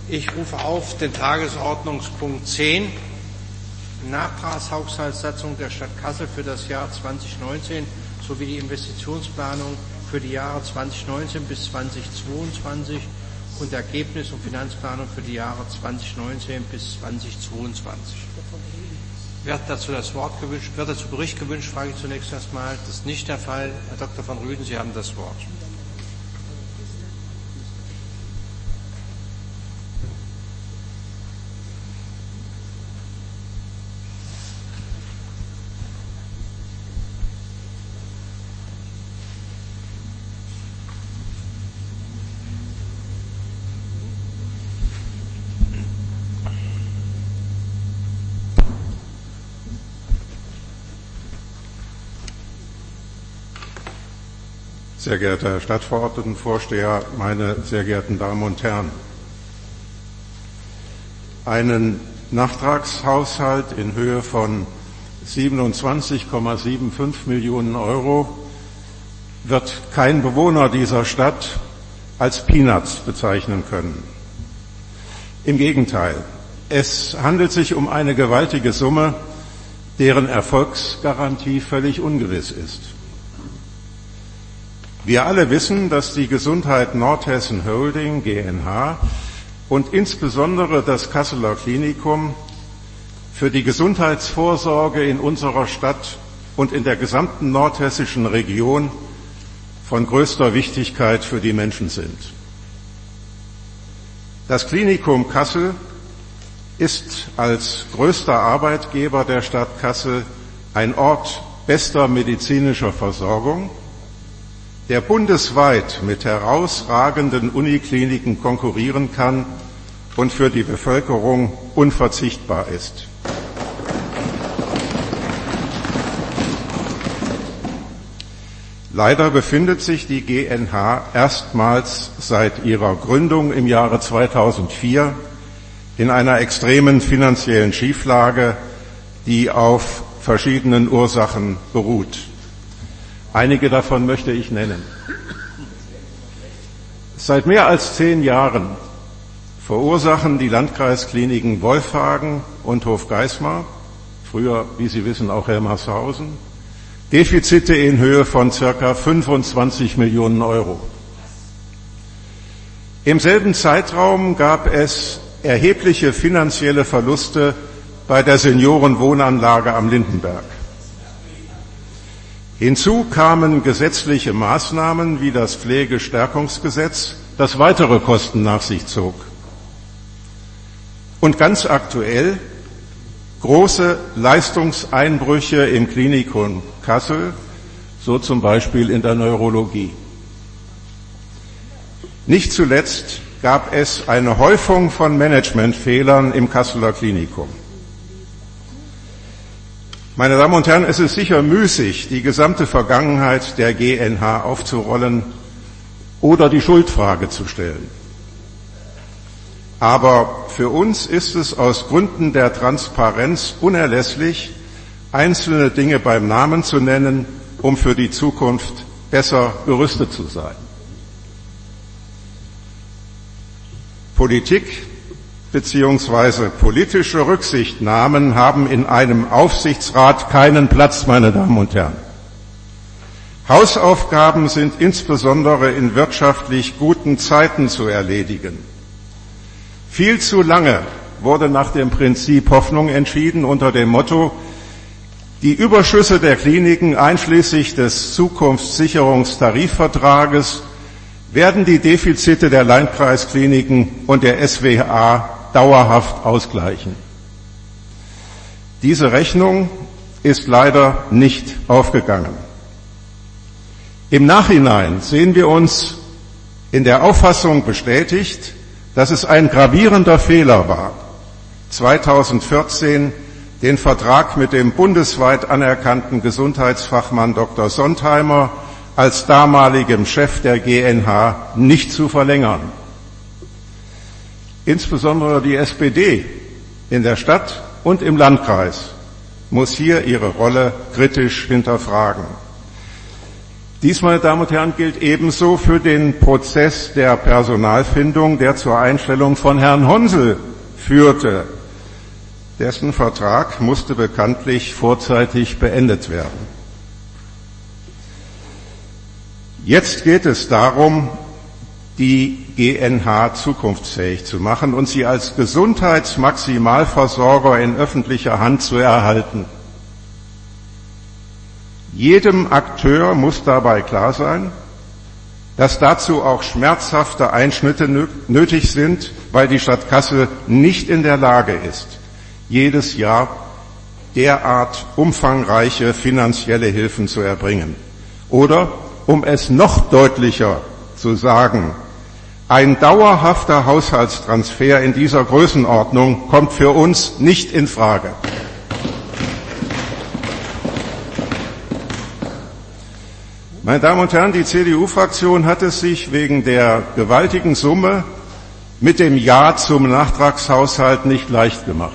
Ich rufe auf den Tagesordnungspunkt 10, Nachtragshaushaltssatzung der Stadt Kassel für das Jahr 2019 sowie die Investitionsplanung für die Jahre 2019 bis 2022 und Ergebnis- und Finanzplanung für die Jahre 2019 bis 2022. Wird dazu Bericht gewünscht, frage ich zunächst erstmal. Das ist nicht der Fall. Herr Dr. von Rüden, Sie haben das Wort. Sehr geehrter Herr Stadtverordnetenvorsteher, meine sehr geehrten Damen und Herren! Einen Nachtragshaushalt in Höhe von 27,75 Millionen Euro wird kein Bewohner dieser Stadt als Peanuts bezeichnen können. Im Gegenteil, es handelt sich um eine gewaltige Summe, deren Erfolgsgarantie völlig ungewiss ist. Wir alle wissen, dass die Gesundheit Nordhessen Holding GmbH und insbesondere das Kasseler Klinikum für die Gesundheitsvorsorge in unserer Stadt und in der gesamten nordhessischen Region von größter Wichtigkeit für die Menschen sind. Das Klinikum Kassel ist als größter Arbeitgeber der Stadt Kassel ein Ort bester medizinischer Versorgung, der bundesweit mit herausragenden Unikliniken konkurrieren kann und für die Bevölkerung unverzichtbar ist. Leider befindet sich die GNH erstmals seit ihrer Gründung im Jahre 2004 in einer extremen finanziellen Schieflage, die auf verschiedenen Ursachen beruht. Einige davon möchte ich nennen. Seit mehr als 10 Jahren verursachen die Landkreiskliniken Wolfhagen und Hofgeismar, früher, wie Sie wissen, auch Helmershausen, Defizite in Höhe von ca. 25 Millionen Euro. Im selben Zeitraum gab es erhebliche finanzielle Verluste bei der Seniorenwohnanlage am Lindenberg. Hinzu kamen gesetzliche Maßnahmen wie das Pflegestärkungsgesetz, das weitere Kosten nach sich zog. Und ganz aktuell große Leistungseinbrüche im Klinikum Kassel, so zum Beispiel in der Neurologie. Nicht zuletzt gab es eine Häufung von Managementfehlern im Kasseler Klinikum. Meine Damen und Herren, es ist sicher müßig, die gesamte Vergangenheit der GNH aufzurollen oder die Schuldfrage zu stellen. Aber für uns ist es aus Gründen der Transparenz unerlässlich, einzelne Dinge beim Namen zu nennen, um für die Zukunft besser gerüstet zu sein. Politik beziehungsweise politische Rücksichtnahmen haben in einem Aufsichtsrat keinen Platz, meine Damen und Herren. Hausaufgaben sind insbesondere in wirtschaftlich guten Zeiten zu erledigen. Viel zu lange wurde nach dem Prinzip Hoffnung entschieden unter dem Motto, die Überschüsse der Kliniken einschließlich des Zukunftssicherungstarifvertrages werden die Defizite der Landkreiskliniken und der SWA dauerhaft ausgleichen. Diese Rechnung ist leider nicht aufgegangen. Im Nachhinein sehen wir uns in der Auffassung bestätigt, dass es ein gravierender Fehler war, 2014 den Vertrag mit dem bundesweit anerkannten Gesundheitsfachmann Dr. Sontheimer als damaligem Chef der GNH nicht zu verlängern. Insbesondere die SPD in der Stadt und im Landkreis muss hier ihre Rolle kritisch hinterfragen. Dies, meine Damen und Herren, gilt ebenso für den Prozess der Personalfindung, der zur Einstellung von Herrn Honsel führte. Dessen Vertrag musste bekanntlich vorzeitig beendet werden. Jetzt geht es darum, die GNH zukunftsfähig zu machen und sie als Gesundheitsmaximalversorger in öffentlicher Hand zu erhalten. Jedem Akteur muss dabei klar sein, dass dazu auch schmerzhafte Einschnitte nötig sind, weil die Stadt Kassel nicht in der Lage ist, jedes Jahr derart umfangreiche finanzielle Hilfen zu erbringen. Oder, um es noch deutlicher zu sagen, ein dauerhafter Haushaltstransfer in dieser Größenordnung kommt für uns nicht in Frage. Meine Damen und Herren, die CDU-Fraktion hat es sich wegen der gewaltigen Summe mit dem Ja zum Nachtragshaushalt nicht leicht gemacht.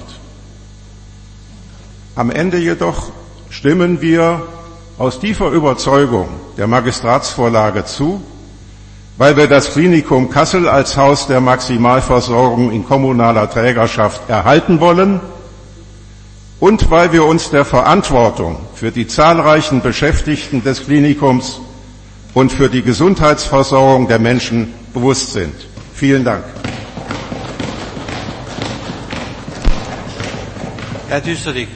Am Ende jedoch stimmen wir aus tiefer Überzeugung der Magistratsvorlage zu, weil wir das Klinikum Kassel als Haus der Maximalversorgung in kommunaler Trägerschaft erhalten wollen und weil wir uns der Verantwortung für die zahlreichen Beschäftigten des Klinikums und für die Gesundheitsversorgung der Menschen bewusst sind. Vielen Dank. Herr Düsterdick.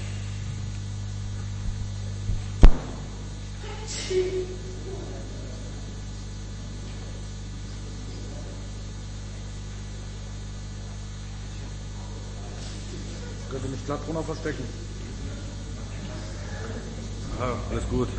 Könnte mich glatt drunter verstecken. Ja, alles gut.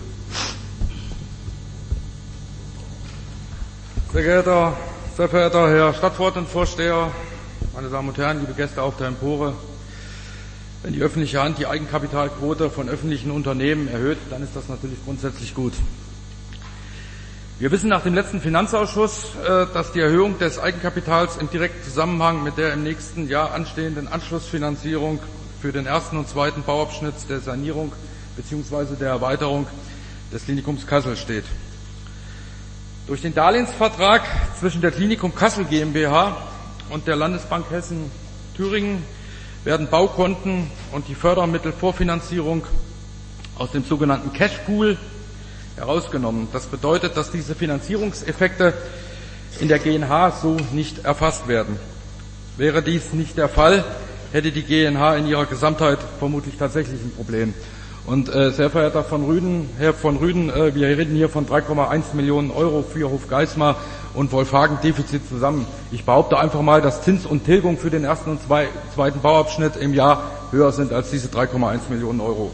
Sehr verehrter Herr Stadtverordnetenvorsteher, meine Damen und Herren, liebe Gäste auf der Empore. Wenn die öffentliche Hand die Eigenkapitalquote von öffentlichen Unternehmen erhöht, dann ist das natürlich grundsätzlich gut. Wir wissen nach dem letzten Finanzausschuss, dass die Erhöhung des Eigenkapitals im direkten Zusammenhang mit der im nächsten Jahr anstehenden Anschlussfinanzierung für den ersten und zweiten Bauabschnitt der Sanierung bzw. der Erweiterung des Klinikums Kassel steht. Durch den Darlehensvertrag zwischen der Klinikum Kassel GmbH und der Landesbank Hessen-Thüringen werden Baukonten und die Fördermittelvorfinanzierung aus dem sogenannten Cashpool herausgenommen. Das bedeutet, dass diese Finanzierungseffekte in der GNH so nicht erfasst werden. Wäre dies nicht der Fall, hätte die GNH in ihrer Gesamtheit vermutlich tatsächlich ein Problem. Und sehr verehrter Herr von Rüden, wir reden hier von 3,1 Millionen Euro für Hofgeismar und Wolfhagen-Defizit zusammen. Ich behaupte einfach mal, dass Zins und Tilgung für den ersten und zweiten Bauabschnitt im Jahr höher sind als diese 3,1 Millionen Euro.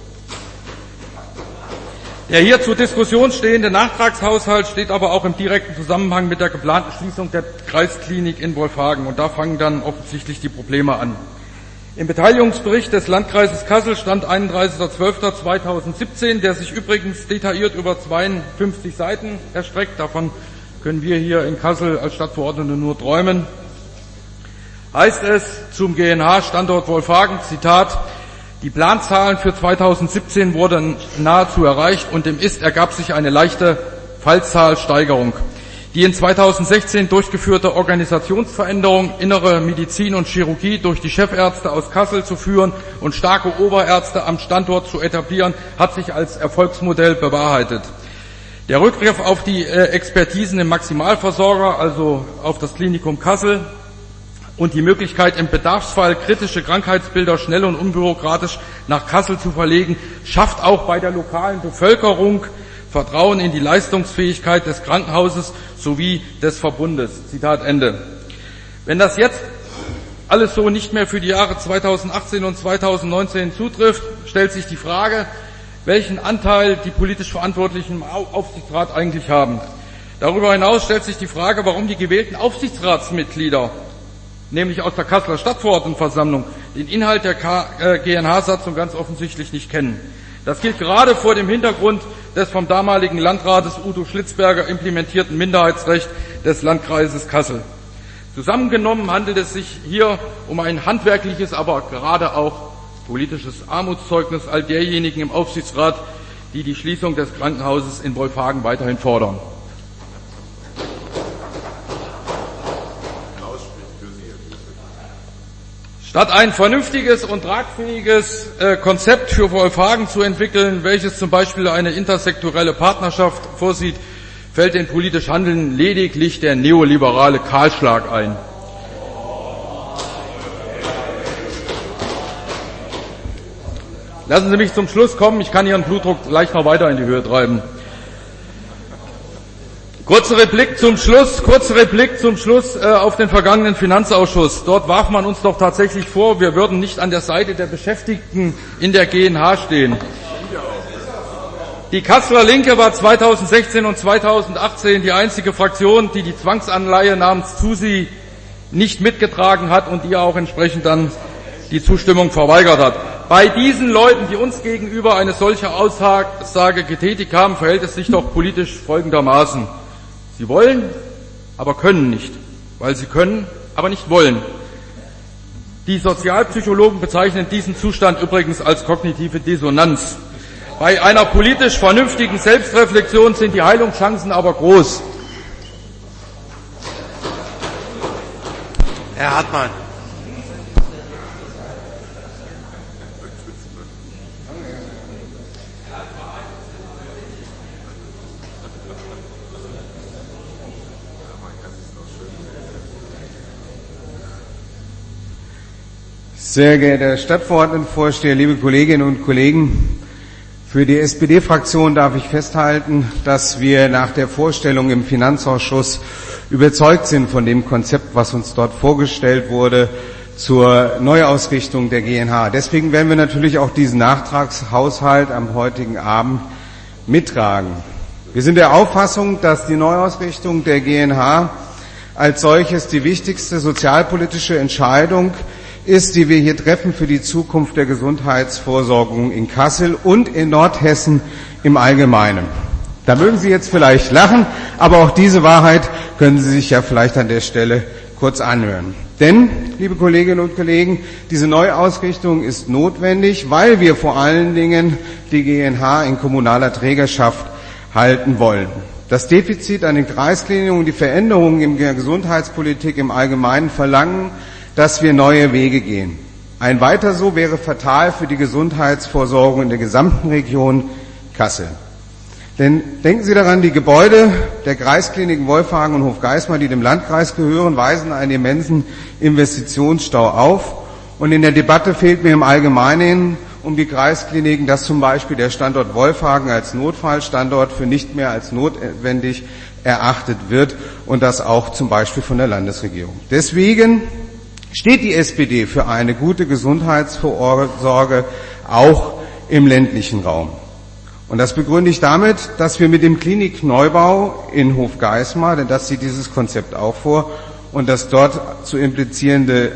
Der hier zur Diskussion stehende Nachtragshaushalt steht aber auch im direkten Zusammenhang mit der geplanten Schließung der Kreisklinik in Wolfhagen. Und da fangen dann offensichtlich die Probleme an. Im Beteiligungsbericht des Landkreises Kassel stand 31.12.2017, der sich übrigens detailliert über 52 Seiten erstreckt. Davon können wir hier in Kassel als Stadtverordnete nur träumen. Heißt es zum GNH-Standort Wolfhagen, Zitat, die Planzahlen für 2017 wurden nahezu erreicht und im Ist ergab sich eine leichte Fallzahlsteigerung. Die in 2016 durchgeführte Organisationsveränderung, innere Medizin und Chirurgie durch die Chefärzte aus Kassel zu führen und starke Oberärzte am Standort zu etablieren, hat sich als Erfolgsmodell bewahrheitet. Der Rückgriff auf die Expertisen im Maximalversorger, also auf das Klinikum Kassel, und die Möglichkeit, im Bedarfsfall kritische Krankheitsbilder schnell und unbürokratisch nach Kassel zu verlegen, schafft auch bei der lokalen Bevölkerung Vertrauen in die Leistungsfähigkeit des Krankenhauses sowie des Verbundes. Zitat Ende. Wenn das jetzt alles so nicht mehr für die Jahre 2018 und 2019 zutrifft, stellt sich die Frage, welchen Anteil die politisch Verantwortlichen im Aufsichtsrat eigentlich haben. Darüber hinaus stellt sich die Frage, warum die gewählten Aufsichtsratsmitglieder, nämlich aus der Kasseler Stadtverordnetenversammlung, den Inhalt der GNH-Satzung ganz offensichtlich nicht kennen. Das gilt gerade vor dem Hintergrund des vom damaligen Landrates Udo Schlitzberger implementierten Minderheitsrecht des Landkreises Kassel. Zusammengenommen handelt es sich hier um ein handwerkliches, aber gerade auch politisches Armutszeugnis all derjenigen im Aufsichtsrat, die die Schließung des Krankenhauses in Wolfhagen weiterhin fordern. Statt ein vernünftiges und tragfähiges Konzept für Wolfhagen zu entwickeln, welches zum Beispiel eine intersektorelle Partnerschaft vorsieht, fällt den politisch Handelnden lediglich der neoliberale Kahlschlag ein. Lassen Sie mich zum Schluss kommen, ich kann Ihren Blutdruck leicht noch weiter in die Höhe treiben. Kurze Replik zum Schluss auf den vergangenen Finanzausschuss. Dort warf man uns doch tatsächlich vor, wir würden nicht an der Seite der Beschäftigten in der GNH stehen. Die Kasseler Linke war 2016 und 2018 die einzige Fraktion, die die Zwangsanleihe namens ZUSI nicht mitgetragen hat und ihr auch entsprechend dann die Zustimmung verweigert hat. Bei diesen Leuten, die uns gegenüber eine solche Aussage getätigt haben, verhält es sich doch politisch folgendermaßen. Sie wollen, aber können nicht, weil sie können, aber nicht wollen. Die Sozialpsychologen bezeichnen diesen Zustand übrigens als kognitive Dissonanz. Bei einer politisch vernünftigen Selbstreflexion sind die Heilungschancen aber groß. Herr Hartmann. Sehr geehrter Herr Stadtverordnetenvorsteher, liebe Kolleginnen und Kollegen, für die SPD-Fraktion darf ich festhalten, dass wir nach der Vorstellung im Finanzausschuss überzeugt sind von dem Konzept, was uns dort vorgestellt wurde zur Neuausrichtung der GNH. Deswegen werden wir natürlich auch diesen Nachtragshaushalt am heutigen Abend mittragen. Wir sind der Auffassung, dass die Neuausrichtung der GNH als solches die wichtigste sozialpolitische Entscheidung ist, die wir hier treffen für die Zukunft der Gesundheitsvorsorgung in Kassel und in Nordhessen im Allgemeinen. Da mögen Sie jetzt vielleicht lachen, aber auch diese Wahrheit können Sie sich ja vielleicht an der Stelle kurz anhören. Denn, liebe Kolleginnen und Kollegen, diese Neuausrichtung ist notwendig, weil wir vor allen Dingen die GNH in kommunaler Trägerschaft halten wollen. Das Defizit an den Kreiskliniken und die Veränderungen in der Gesundheitspolitik im Allgemeinen verlangen, dass wir neue Wege gehen. Ein Weiter so wäre fatal für die Gesundheitsvorsorgung in der gesamten Region Kassel. Denn denken Sie daran, die Gebäude der Kreiskliniken Wolfhagen und Hofgeismar, die dem Landkreis gehören, weisen einen immensen Investitionsstau auf. Und in der Debatte fehlt mir im Allgemeinen um die Kreiskliniken, dass zum Beispiel der Standort Wolfhagen als Notfallstandort für nicht mehr als notwendig erachtet wird und das auch zum Beispiel von der Landesregierung. Deswegen steht die SPD für eine gute Gesundheitsvorsorge auch im ländlichen Raum. Und das begründe ich damit, dass wir mit dem Klinikneubau in Hofgeismar, denn das sieht dieses Konzept auch vor, und das dort zu implizierende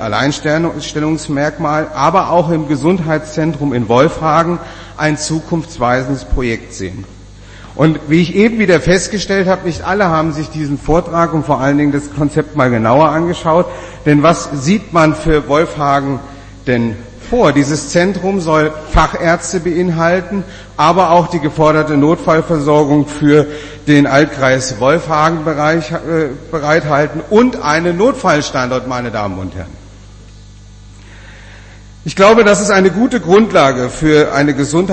Alleinstellungsmerkmal, aber auch im Gesundheitszentrum in Wolfhagen ein zukunftsweisendes Projekt sehen. Und wie ich eben wieder festgestellt habe, nicht alle haben sich diesen Vortrag und vor allen Dingen das Konzept mal genauer angeschaut. Denn was sieht man für Wolfhagen denn vor? Dieses Zentrum soll Fachärzte beinhalten, aber auch die geforderte Notfallversorgung für den Altkreis Wolfhagen bereithalten und einen Notfallstandort, meine Damen und Herren. Ich glaube, das ist eine gute Grundlage für eine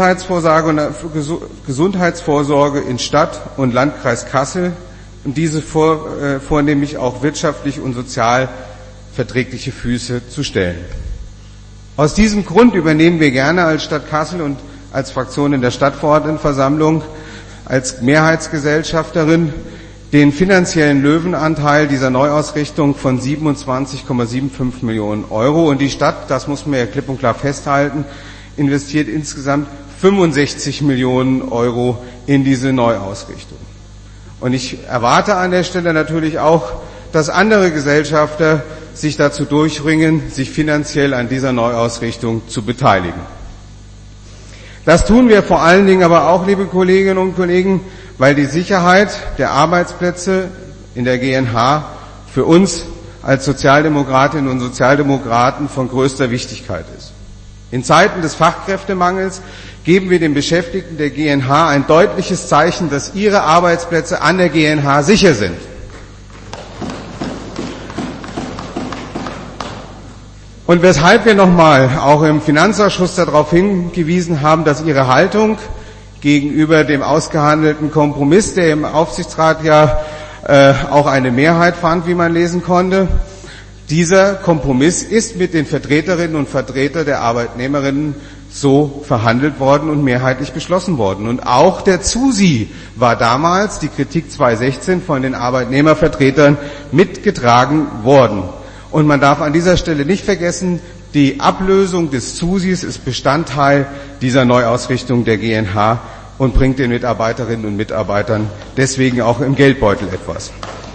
Gesundheitsvorsorge in Stadt und Landkreis Kassel und diese vornehmlich auch wirtschaftlich und sozial verträgliche Füße zu stellen. Aus diesem Grund übernehmen wir gerne als Stadt Kassel und als Fraktion in der Stadtverordnetenversammlung als Mehrheitsgesellschafterin den finanziellen Löwenanteil dieser Neuausrichtung von 27,75 Millionen Euro. Und die Stadt, das muss man ja klipp und klar festhalten, investiert insgesamt 65 Millionen Euro in diese Neuausrichtung. Und ich erwarte an der Stelle natürlich auch, dass andere Gesellschafter sich dazu durchringen, sich finanziell an dieser Neuausrichtung zu beteiligen. Das tun wir vor allen Dingen aber auch, liebe Kolleginnen und Kollegen, weil die Sicherheit der Arbeitsplätze in der GNH für uns als Sozialdemokratinnen und Sozialdemokraten von größter Wichtigkeit ist. In Zeiten des Fachkräftemangels geben wir den Beschäftigten der GNH ein deutliches Zeichen, dass ihre Arbeitsplätze an der GNH sicher sind. Und weshalb wir nochmal auch im Finanzausschuss darauf hingewiesen haben, dass ihre Haltung gegenüber dem ausgehandelten Kompromiss, der im Aufsichtsrat ja auch eine Mehrheit fand, wie man lesen konnte, dieser Kompromiss ist mit den Vertreterinnen und Vertretern der Arbeitnehmerinnen so verhandelt worden und mehrheitlich beschlossen worden. Und auch der ZUSI war damals, die Kritik 2016, von den Arbeitnehmervertretern mitgetragen worden. Und man darf an dieser Stelle nicht vergessen, die Ablösung des ZUSIs ist Bestandteil dieser Neuausrichtung der GNH und bringt den Mitarbeiterinnen und Mitarbeitern deswegen auch im Geldbeutel etwas.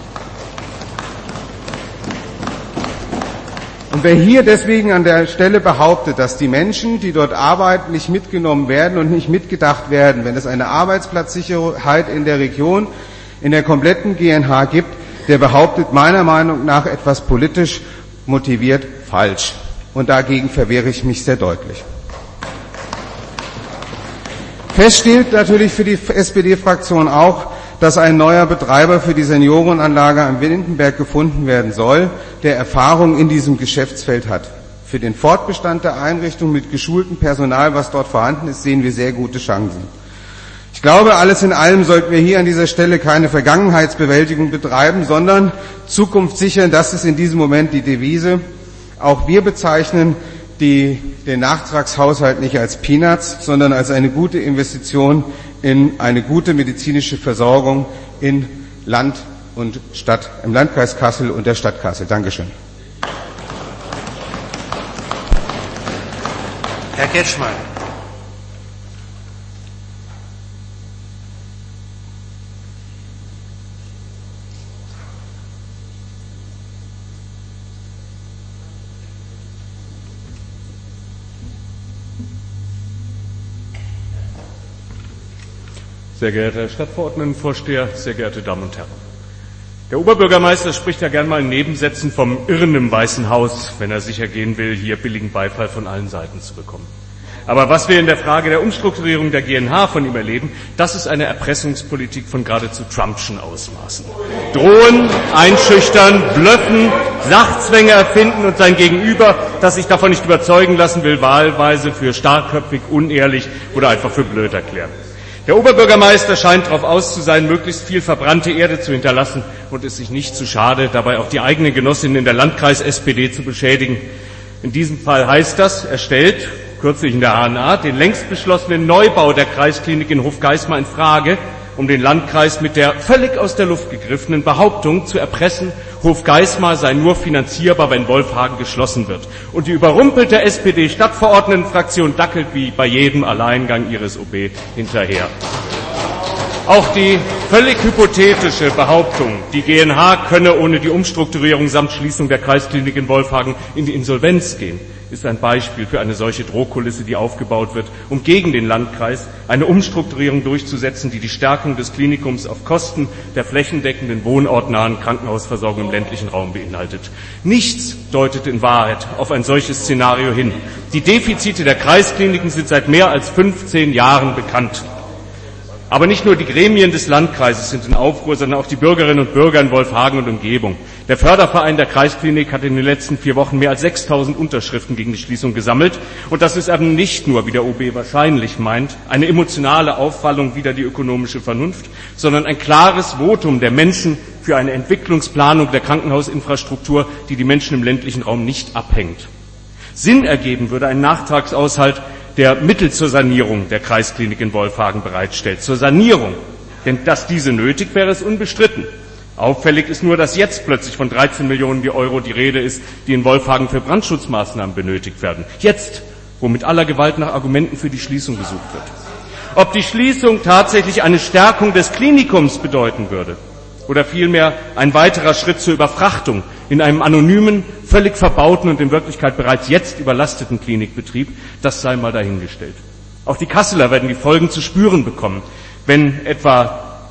Und wer hier deswegen an der Stelle behauptet, dass die Menschen, die dort arbeiten, nicht mitgenommen werden und nicht mitgedacht werden, wenn es eine Arbeitsplatzsicherheit in der Region, in der kompletten GNH gibt, der behauptet meiner Meinung nach etwas politisch motiviert falsch. Und dagegen verwehre ich mich sehr deutlich. Fest steht natürlich für die SPD-Fraktion auch, dass ein neuer Betreiber für die Seniorenanlage am Windenberg gefunden werden soll, der Erfahrung in diesem Geschäftsfeld hat. Für den Fortbestand der Einrichtung mit geschultem Personal, was dort vorhanden ist, sehen wir sehr gute Chancen. Ich glaube, alles in allem sollten wir hier an dieser Stelle keine Vergangenheitsbewältigung betreiben, sondern Zukunft sichern. Das ist in diesem Moment die Devise. Auch wir bezeichnen den Nachtragshaushalt nicht als Peanuts, sondern als eine gute Investition in eine gute medizinische Versorgung in Land und Stadt, im Landkreis Kassel und der Stadt Kassel. Dankeschön. Herr Ketschmann. Sehr geehrter Herr Stadtverordnetenvorsteher, sehr geehrte Damen und Herren. Der Oberbürgermeister spricht ja gern mal in Nebensätzen vom Irren im Weißen Haus, wenn er sicher gehen will, hier billigen Beifall von allen Seiten zu bekommen. Aber was wir in der Frage der Umstrukturierung der GNH von ihm erleben, das ist eine Erpressungspolitik von geradezu Trumpschen Ausmaßen. Drohen, einschüchtern, blöffen, Sachzwänge erfinden und sein Gegenüber, das sich davon nicht überzeugen lassen will, wahlweise für starkköpfig, unehrlich oder einfach für blöd erklären. Der Oberbürgermeister scheint darauf aus zu sein, möglichst viel verbrannte Erde zu hinterlassen und ist sich nicht zu schade, dabei auch die eigene Genossin in der Landkreis-SPD zu beschädigen. In diesem Fall heißt das, er stellt, kürzlich in der HNA, den längst beschlossenen Neubau der Kreisklinik in Hofgeismar in Frage, um den Landkreis mit der völlig aus der Luft gegriffenen Behauptung zu erpressen, Hofgeismar sei nur finanzierbar, wenn Wolfhagen geschlossen wird. Und die überrumpelte SPD-Stadtverordnetenfraktion dackelt wie bei jedem Alleingang ihres OB hinterher. Auch die völlig hypothetische Behauptung, die GNH könne ohne die Umstrukturierung samt Schließung der Kreisklinik in Wolfhagen in die Insolvenz gehen, ist ein Beispiel für eine solche Drohkulisse, die aufgebaut wird, um gegen den Landkreis eine Umstrukturierung durchzusetzen, die die Stärkung des Klinikums auf Kosten der flächendeckenden wohnortnahen Krankenhausversorgung im ländlichen Raum beinhaltet. Nichts deutet in Wahrheit auf ein solches Szenario hin. Die Defizite der Kreiskliniken sind seit mehr als 15 Jahren bekannt. Aber nicht nur die Gremien des Landkreises sind in Aufruhr, sondern auch die Bürgerinnen und Bürger in Wolfhagen und Umgebung. Der Förderverein der Kreisklinik hat in den letzten 4 Wochen mehr als 6.000 Unterschriften gegen die Schließung gesammelt. Und das ist eben nicht nur, wie der OB wahrscheinlich meint, eine emotionale Aufwallung wider die ökonomische Vernunft, sondern ein klares Votum der Menschen für eine Entwicklungsplanung der Krankenhausinfrastruktur, die die Menschen im ländlichen Raum nicht abhängt. Sinn ergeben würde ein Nachtragshaushalt, der Mittel zur Sanierung der Kreisklinik in Wolfhagen bereitstellt. Zur Sanierung. Denn dass diese nötig wäre, ist unbestritten. Auffällig ist nur, dass jetzt plötzlich von 13 Millionen Euro die Rede ist, die in Wolfhagen für Brandschutzmaßnahmen benötigt werden. Jetzt, wo mit aller Gewalt nach Argumenten für die Schließung gesucht wird. Ob die Schließung tatsächlich eine Stärkung des Klinikums bedeuten würde oder vielmehr ein weiterer Schritt zur Überfrachtung in einem anonymen, völlig verbauten und in Wirklichkeit bereits jetzt überlasteten Klinikbetrieb, das sei mal dahingestellt. Auch die Kasseler werden die Folgen zu spüren bekommen, wenn etwa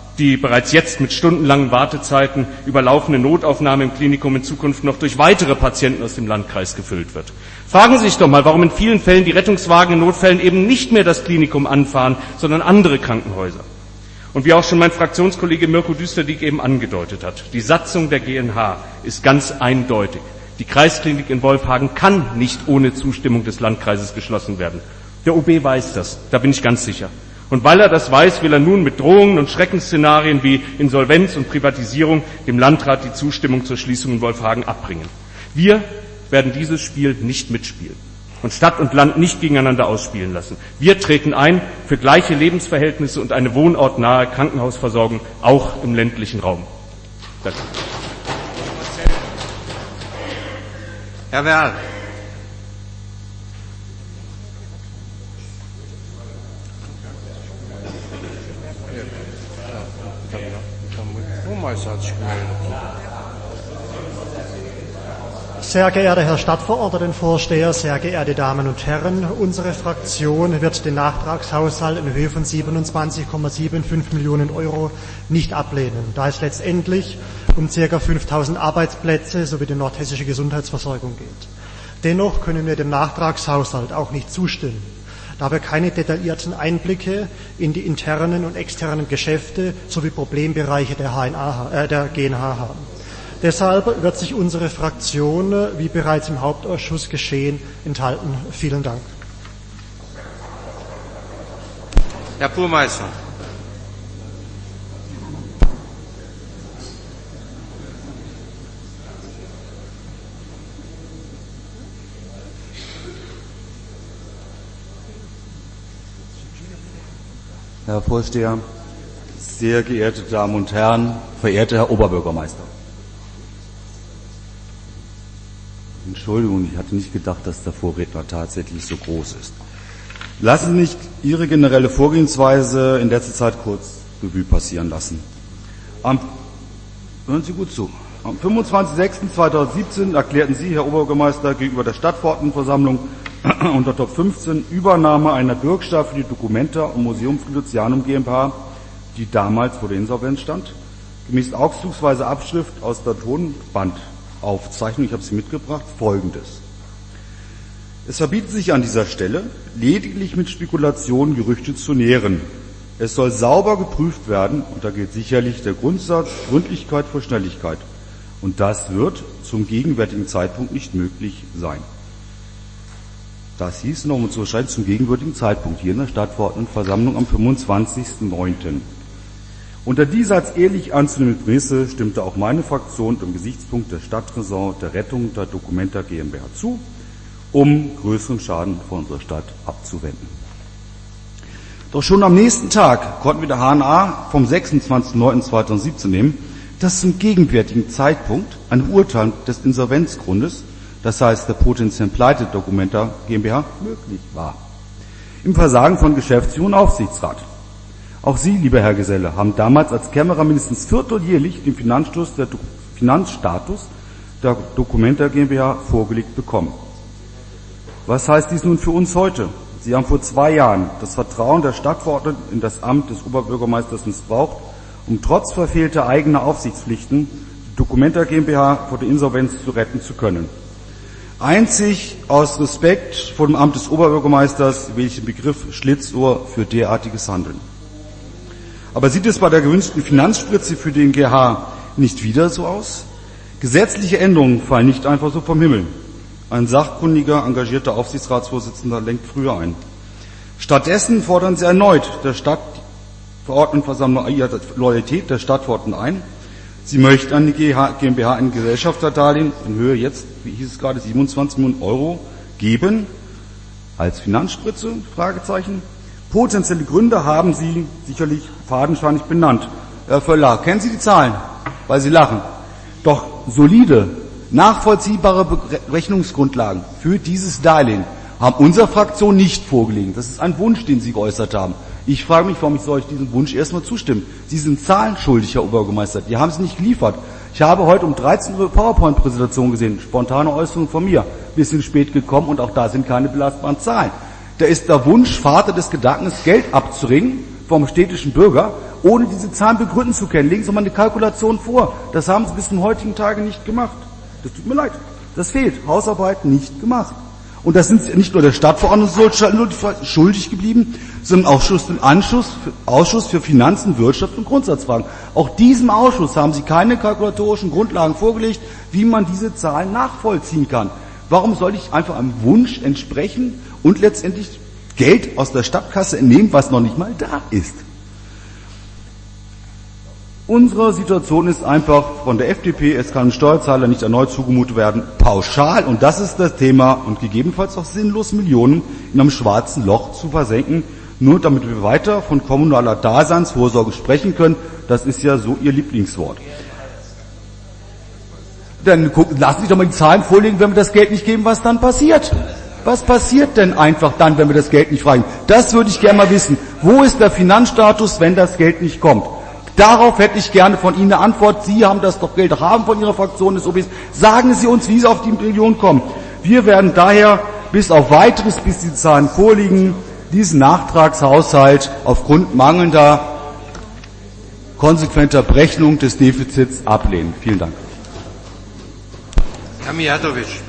die bereits jetzt mit stundenlangen Wartezeiten überlaufende Notaufnahme im Klinikum in Zukunft noch durch weitere Patienten aus dem Landkreis gefüllt wird. Fragen Sie sich doch mal, warum in vielen Fällen die Rettungswagen in Notfällen eben nicht mehr das Klinikum anfahren, sondern andere Krankenhäuser. Und wie auch schon mein Fraktionskollege Mirko Düsterdiek eben angedeutet hat, die Satzung der GNH ist ganz eindeutig. Die Kreisklinik in Wolfhagen kann nicht ohne Zustimmung des Landkreises geschlossen werden. Der OB weiß das, da bin ich ganz sicher. Und weil er das weiß, will er nun mit Drohungen und Schreckensszenarien wie Insolvenz und Privatisierung dem Landrat die Zustimmung zur Schließung in Wolfhagen abbringen. Wir werden dieses Spiel nicht mitspielen und Stadt und Land nicht gegeneinander ausspielen lassen. Wir treten ein für gleiche Lebensverhältnisse und eine wohnortnahe Krankenhausversorgung, auch im ländlichen Raum. Danke. Herr Werl. Hat sich gemeldet. Sehr geehrter Herr Stadtverordnetenvorsteher, sehr geehrte Damen und Herren, unsere Fraktion wird den Nachtragshaushalt in Höhe von 27,75 Millionen Euro nicht ablehnen, da es letztendlich um ca. 5.000 Arbeitsplätze sowie die nordhessische Gesundheitsversorgung geht. Dennoch können wir dem Nachtragshaushalt auch nicht zustimmen, da wir keine detaillierten Einblicke in die internen und externen Geschäfte sowie Problembereiche der GNH haben. Deshalb wird sich unsere Fraktion, wie bereits im Hauptausschuss geschehen, enthalten. Vielen Dank. Herr Burmeister. Herr Vorsteher, sehr geehrte Damen und Herren, verehrter Herr Oberbürgermeister. Entschuldigung, ich hatte nicht gedacht, dass der Vorredner tatsächlich so groß ist. Lassen Sie mich Ihre generelle Vorgehensweise in letzter Zeit kurz Revue passieren lassen. Hören Sie gut zu. Am 25.06.2017 erklärten Sie, Herr Oberbürgermeister, gegenüber der Stadtverordnetenversammlung unter Top 15 Übernahme einer Bürgschaft für die Documenta und Museum Friedrichsjanum GmbH, die damals vor der Insolvenz stand, gemäß auszugsweise Abschrift aus der Tonbandaufzeichnung, ich habe sie mitgebracht, Folgendes. Es verbietet sich an dieser Stelle, lediglich mit Spekulationen Gerüchte zu nähren. Es soll sauber geprüft werden, und da gilt sicherlich der Grundsatz Gründlichkeit vor Schnelligkeit. Und das wird zum gegenwärtigen Zeitpunkt nicht möglich sein. Das hieß noch um zu unterscheiden zum gegenwärtigen Zeitpunkt hier in der Stadtverordnetenversammlung am 25.09. Unter dieser als ehrlich anzunehmende Prämisse stimmte auch meine Fraktion dem Gesichtspunkt der Stadträson der Rettung der Documenta GmbH zu, um größeren Schaden von unserer Stadt abzuwenden. Doch schon am nächsten Tag konnten wir der HNA vom 26.09.2017 nehmen, dass zum gegenwärtigen Zeitpunkt ein Urteil des Insolvenzgrundes, das heißt der potenziellen Pleite der Documenta GmbH, möglich war. Im Versagen von Geschäftsführung und Aufsichtsrat. Auch Sie, lieber Herr Geselle, haben damals als Kämmerer mindestens vierteljährlich den Finanzstatus der Documenta GmbH vorgelegt bekommen. Was heißt dies nun für uns heute? Sie haben vor 2 Jahren das Vertrauen der Stadtverordneten in das Amt des Oberbürgermeisters missbraucht, um trotz verfehlter eigener Aufsichtspflichten die Documenta GmbH vor der Insolvenz zu retten zu können. Einzig aus Respekt vor dem Amt des Oberbürgermeisters wähle ich den Begriff Schlitzohr für derartiges Handeln. Aber sieht es bei der gewünschten Finanzspritze für den GH nicht wieder so aus? Gesetzliche Änderungen fallen nicht einfach so vom Himmel. Ein sachkundiger, engagierter Aufsichtsratsvorsitzender lenkt früher ein. Stattdessen fordern sie erneut der Stadtverordnetenversammlung Loyalität der Stadtverordneten ein. Sie möchten an die GmbH ein Gesellschafterdarlehen in Höhe jetzt, wie hieß es gerade, 27 Millionen Euro geben, als Finanzspritze, Fragezeichen. Potenzielle Gründe haben Sie sicherlich fadenscheinig benannt. Herr Völler, kennen Sie die Zahlen? Weil Sie lachen. Doch solide, nachvollziehbare Berechnungsgrundlagen für dieses Darlehen haben unserer Fraktion nicht vorgelegen. Das ist ein Wunsch, den Sie geäußert haben. Ich frage mich, warum soll ich diesem Wunsch erstmal zustimmen? Sie sind zahlenschuldig, Herr Oberbürgermeister. Die haben Sie nicht geliefert. Ich habe heute um 13 Uhr PowerPoint-Präsentation gesehen. Spontane Äußerung von mir. Bisschen spät gekommen und auch da sind keine belastbaren Zahlen. Da ist der Wunsch, Vater des Gedankens, Geld abzuringen vom städtischen Bürger, ohne diese Zahlen begründen zu können. Legen Sie mal eine Kalkulation vor. Das haben Sie bis zum heutigen Tage nicht gemacht. Das tut mir leid. Das fehlt. Hausarbeit nicht gemacht. Und das sind nicht nur der Stadtverordnete schuldig geblieben, sondern auch den Ausschuss für Finanzen, Wirtschaft und Grundsatzfragen. Auch diesem Ausschuss haben Sie keine kalkulatorischen Grundlagen vorgelegt, wie man diese Zahlen nachvollziehen kann. Warum soll ich einfach einem Wunsch entsprechen und letztendlich Geld aus der Stadtkasse entnehmen, was noch nicht mal da ist? Unsere Situation ist einfach von der FDP, es kann ein Steuerzahler nicht erneut zugemutet werden, pauschal, und das ist das Thema, und gegebenenfalls auch sinnlos Millionen in einem schwarzen Loch zu versenken, nur damit wir weiter von kommunaler Daseinsvorsorge sprechen können. Das ist ja so Ihr Lieblingswort. Dann lassen Sie doch mal die Zahlen vorlegen, wenn wir das Geld nicht geben, was dann passiert. Was passiert denn einfach dann, wenn wir das Geld nicht freigeben? Das würde ich gerne mal wissen. Wo ist der Finanzstatus, wenn das Geld nicht kommt? Darauf hätte ich gerne von Ihnen eine Antwort. Sie haben das doch Geld haben von Ihrer Fraktion des OBs. Sagen Sie uns, wie Sie auf die Million kommen. Wir werden daher bis auf Weiteres, bis die Zahlen vorliegen, diesen Nachtragshaushalt aufgrund mangelnder, konsequenter Berechnung des Defizits ablehnen. Vielen Dank. Herr Mijatovic.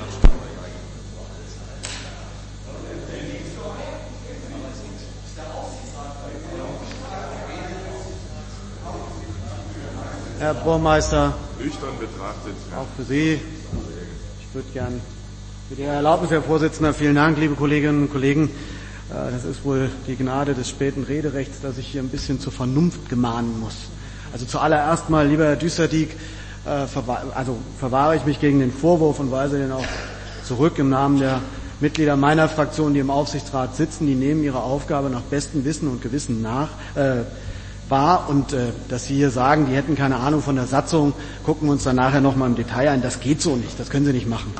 Herr Burmeister, Nüchtern betrachtet. auch für Sie. Ich würde gern mit Ihrer Erlaubnis, Herr Vorsitzender, vielen Dank, liebe Kolleginnen und Kollegen. Das ist wohl die Gnade des späten Rederechts, dass ich hier ein bisschen zur Vernunft gemahnen muss. Also zuallererst mal, lieber Herr Düsterdieck, verwahre ich mich gegen den Vorwurf und weise den auch zurück im Namen der Mitglieder meiner Fraktion, die im Aufsichtsrat sitzen. Die nehmen ihre Aufgabe nach bestem Wissen und Gewissen wahr, und dass Sie hier sagen, die hätten keine Ahnung von der Satzung, gucken wir uns dann nachher nochmal im Detail an. Das geht so nicht, das können Sie nicht machen.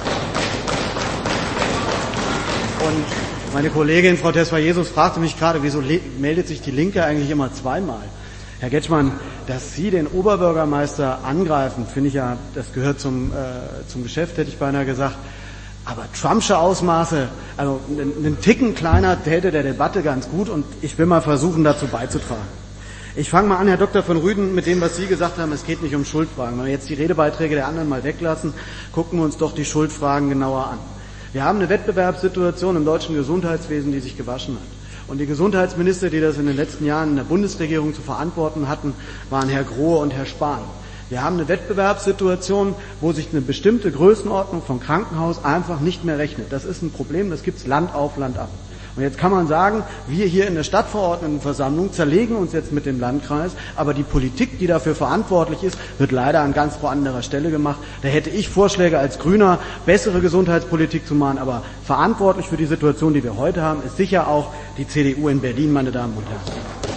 Und meine Kollegin Frau Tesfa-Jesus fragte mich gerade, wieso meldet sich die Linke eigentlich immer zweimal? Herr Getschmann, dass Sie den Oberbürgermeister angreifen, finde ich ja, das gehört zum Geschäft, hätte ich beinahe gesagt. Aber Trumpsche Ausmaße, also einen Ticken kleiner täte der Debatte ganz gut, und ich will mal versuchen, dazu beizutragen. Ich fange mal an, Herr Dr. von Rüden, mit dem, was Sie gesagt haben, es geht nicht um Schuldfragen. Wenn wir jetzt die Redebeiträge der anderen mal weglassen, gucken wir uns doch die Schuldfragen genauer an. Wir haben eine Wettbewerbssituation im deutschen Gesundheitswesen, die sich gewaschen hat. Und die Gesundheitsminister, die das in den letzten Jahren in der Bundesregierung zu verantworten hatten, waren Herr Grohe und Herr Spahn. Wir haben eine Wettbewerbssituation, wo sich eine bestimmte Größenordnung von Krankenhaus einfach nicht mehr rechnet. Das ist ein Problem, das gibt's Land auf, Land ab. Und jetzt kann man sagen, wir hier in der Stadtverordnetenversammlung zerlegen uns jetzt mit dem Landkreis, aber die Politik, die dafür verantwortlich ist, wird leider an ganz anderer Stelle gemacht. Da hätte ich Vorschläge als Grüner, bessere Gesundheitspolitik zu machen, aber verantwortlich für die Situation, die wir heute haben, ist sicher auch die CDU in Berlin, meine Damen und Herren.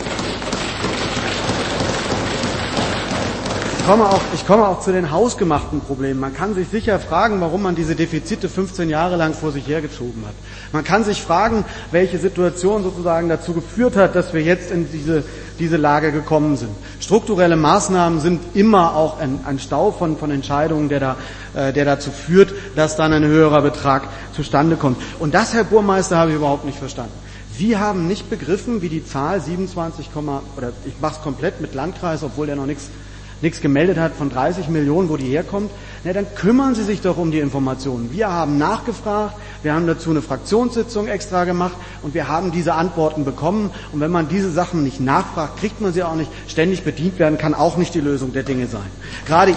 Ich komme auch zu den hausgemachten Problemen. Man kann sich sicher fragen, warum man diese Defizite 15 Jahre lang vor sich hergeschoben hat. Man kann sich fragen, welche Situation sozusagen dazu geführt hat, dass wir jetzt in diese Lage gekommen sind. Strukturelle Maßnahmen sind immer auch ein Stau von Entscheidungen, der dazu führt, dass dann ein höherer Betrag zustande kommt. Und das, Herr Burmeister, habe ich überhaupt nicht verstanden. Sie haben nicht begriffen, wie die Zahl 27, oder ich mache es komplett mit Landkreis, obwohl der noch nichts gemeldet hat, von 30 Millionen, wo die herkommt. Na, dann kümmern Sie sich doch um die Informationen. Wir haben nachgefragt, wir haben dazu eine Fraktionssitzung extra gemacht und wir haben diese Antworten bekommen. Und wenn man diese Sachen nicht nachfragt, kriegt man sie auch nicht. Ständig bedient werden kann auch nicht die Lösung der Dinge sein. Gerade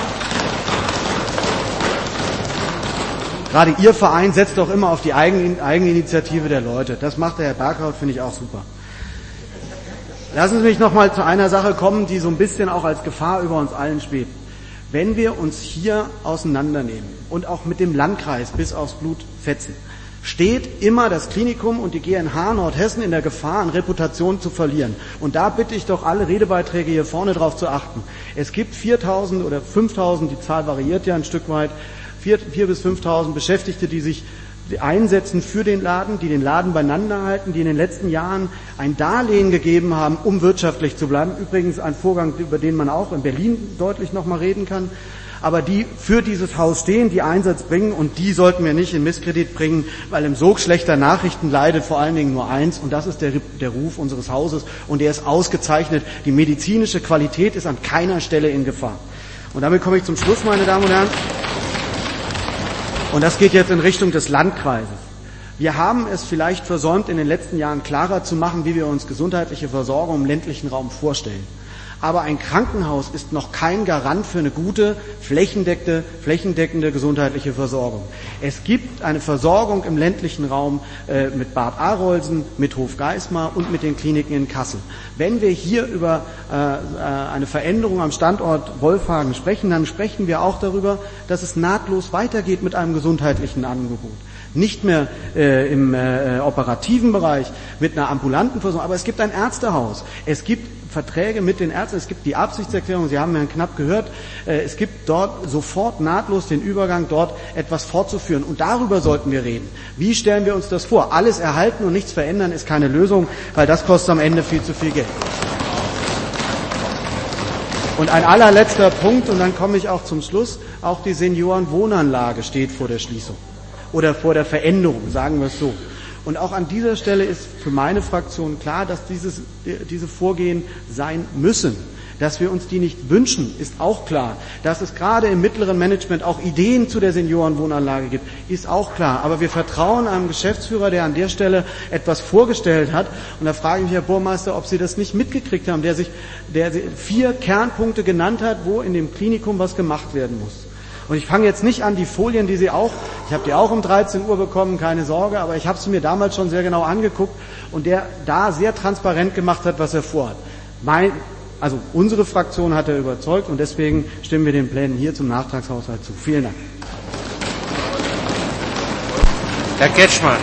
Ihr Verein setzt doch immer auf die Eigeninitiative der Leute. Das macht der Herr Berghaut, finde ich auch super. Lassen Sie mich noch mal zu einer Sache kommen, die so ein bisschen auch als Gefahr über uns allen schwebt. Wenn wir uns hier auseinandernehmen und auch mit dem Landkreis bis aufs Blut fetzen, steht immer das Klinikum und die GNH Nordhessen in der Gefahr, an Reputation zu verlieren. Und da bitte ich doch alle Redebeiträge hier vorne drauf zu achten. Es gibt 4.000 oder 5.000, die Zahl variiert ja ein Stück weit, 4.000 bis 5.000 Beschäftigte, die sich einsetzen für den Laden, die den Laden beieinander halten, die in den letzten Jahren ein Darlehen gegeben haben, um wirtschaftlich zu bleiben. Übrigens ein Vorgang, über den man auch in Berlin deutlich noch mal reden kann. aber die für dieses Haus stehen, die Einsatz bringen, und die sollten wir nicht in Misskredit bringen, weil im Sog schlechter Nachrichten leidet vor allen Dingen nur eins, und das ist der Ruf unseres Hauses, und der ist ausgezeichnet. Die medizinische Qualität ist an keiner Stelle in Gefahr. Und damit komme ich zum Schluss, meine Damen und Herren. Und das geht jetzt in Richtung des Landkreises. Wir haben es vielleicht versäumt, in den letzten Jahren klarer zu machen, wie wir uns gesundheitliche Versorgung im ländlichen Raum vorstellen. Aber ein Krankenhaus ist noch kein Garant für eine gute, flächendeckende gesundheitliche Versorgung. Es gibt eine Versorgung im ländlichen Raum mit Bad Arolsen, mit Hofgeismar und mit den Kliniken in Kassel. Wenn wir hier über eine Veränderung am Standort Wolfhagen sprechen, dann sprechen wir auch darüber, dass es nahtlos weitergeht mit einem gesundheitlichen Angebot. Nicht mehr im operativen Bereich mit einer ambulanten Versorgung, aber es gibt ein Ärztehaus. Es gibt Verträge mit den Ärzten, es gibt die Absichtserklärung, Sie haben Herrn Knapp gehört, es gibt dort sofort nahtlos den Übergang, dort etwas fortzuführen. Und darüber sollten wir reden. Wie stellen wir uns das vor? Alles erhalten und nichts verändern ist keine Lösung, weil das kostet am Ende viel zu viel Geld. Und ein allerletzter Punkt, und dann komme ich auch zum Schluss, auch die Seniorenwohnanlage steht vor der Schließung oder vor der Veränderung, sagen wir es so. Und auch an dieser Stelle ist für meine Fraktion klar, dass diese Vorgehen sein müssen. Dass wir uns die nicht wünschen, ist auch klar. Dass es gerade im mittleren Management auch Ideen zu der Seniorenwohnanlage gibt, ist auch klar. Aber wir vertrauen einem Geschäftsführer, der an der Stelle etwas vorgestellt hat. Und da frage ich mich, Herr Burmeister, ob Sie das nicht mitgekriegt haben, der 4 Kernpunkte genannt hat, wo in dem Klinikum was gemacht werden muss. Und ich fange jetzt nicht an, die Folien, ich habe die auch um 13 Uhr bekommen, keine Sorge, aber ich habe sie mir damals schon sehr genau angeguckt und der da sehr transparent gemacht hat, was er vorhat. Also unsere Fraktion hat er überzeugt und deswegen stimmen wir den Plänen hier zum Nachtragshaushalt zu. Vielen Dank. Herr Getschmann.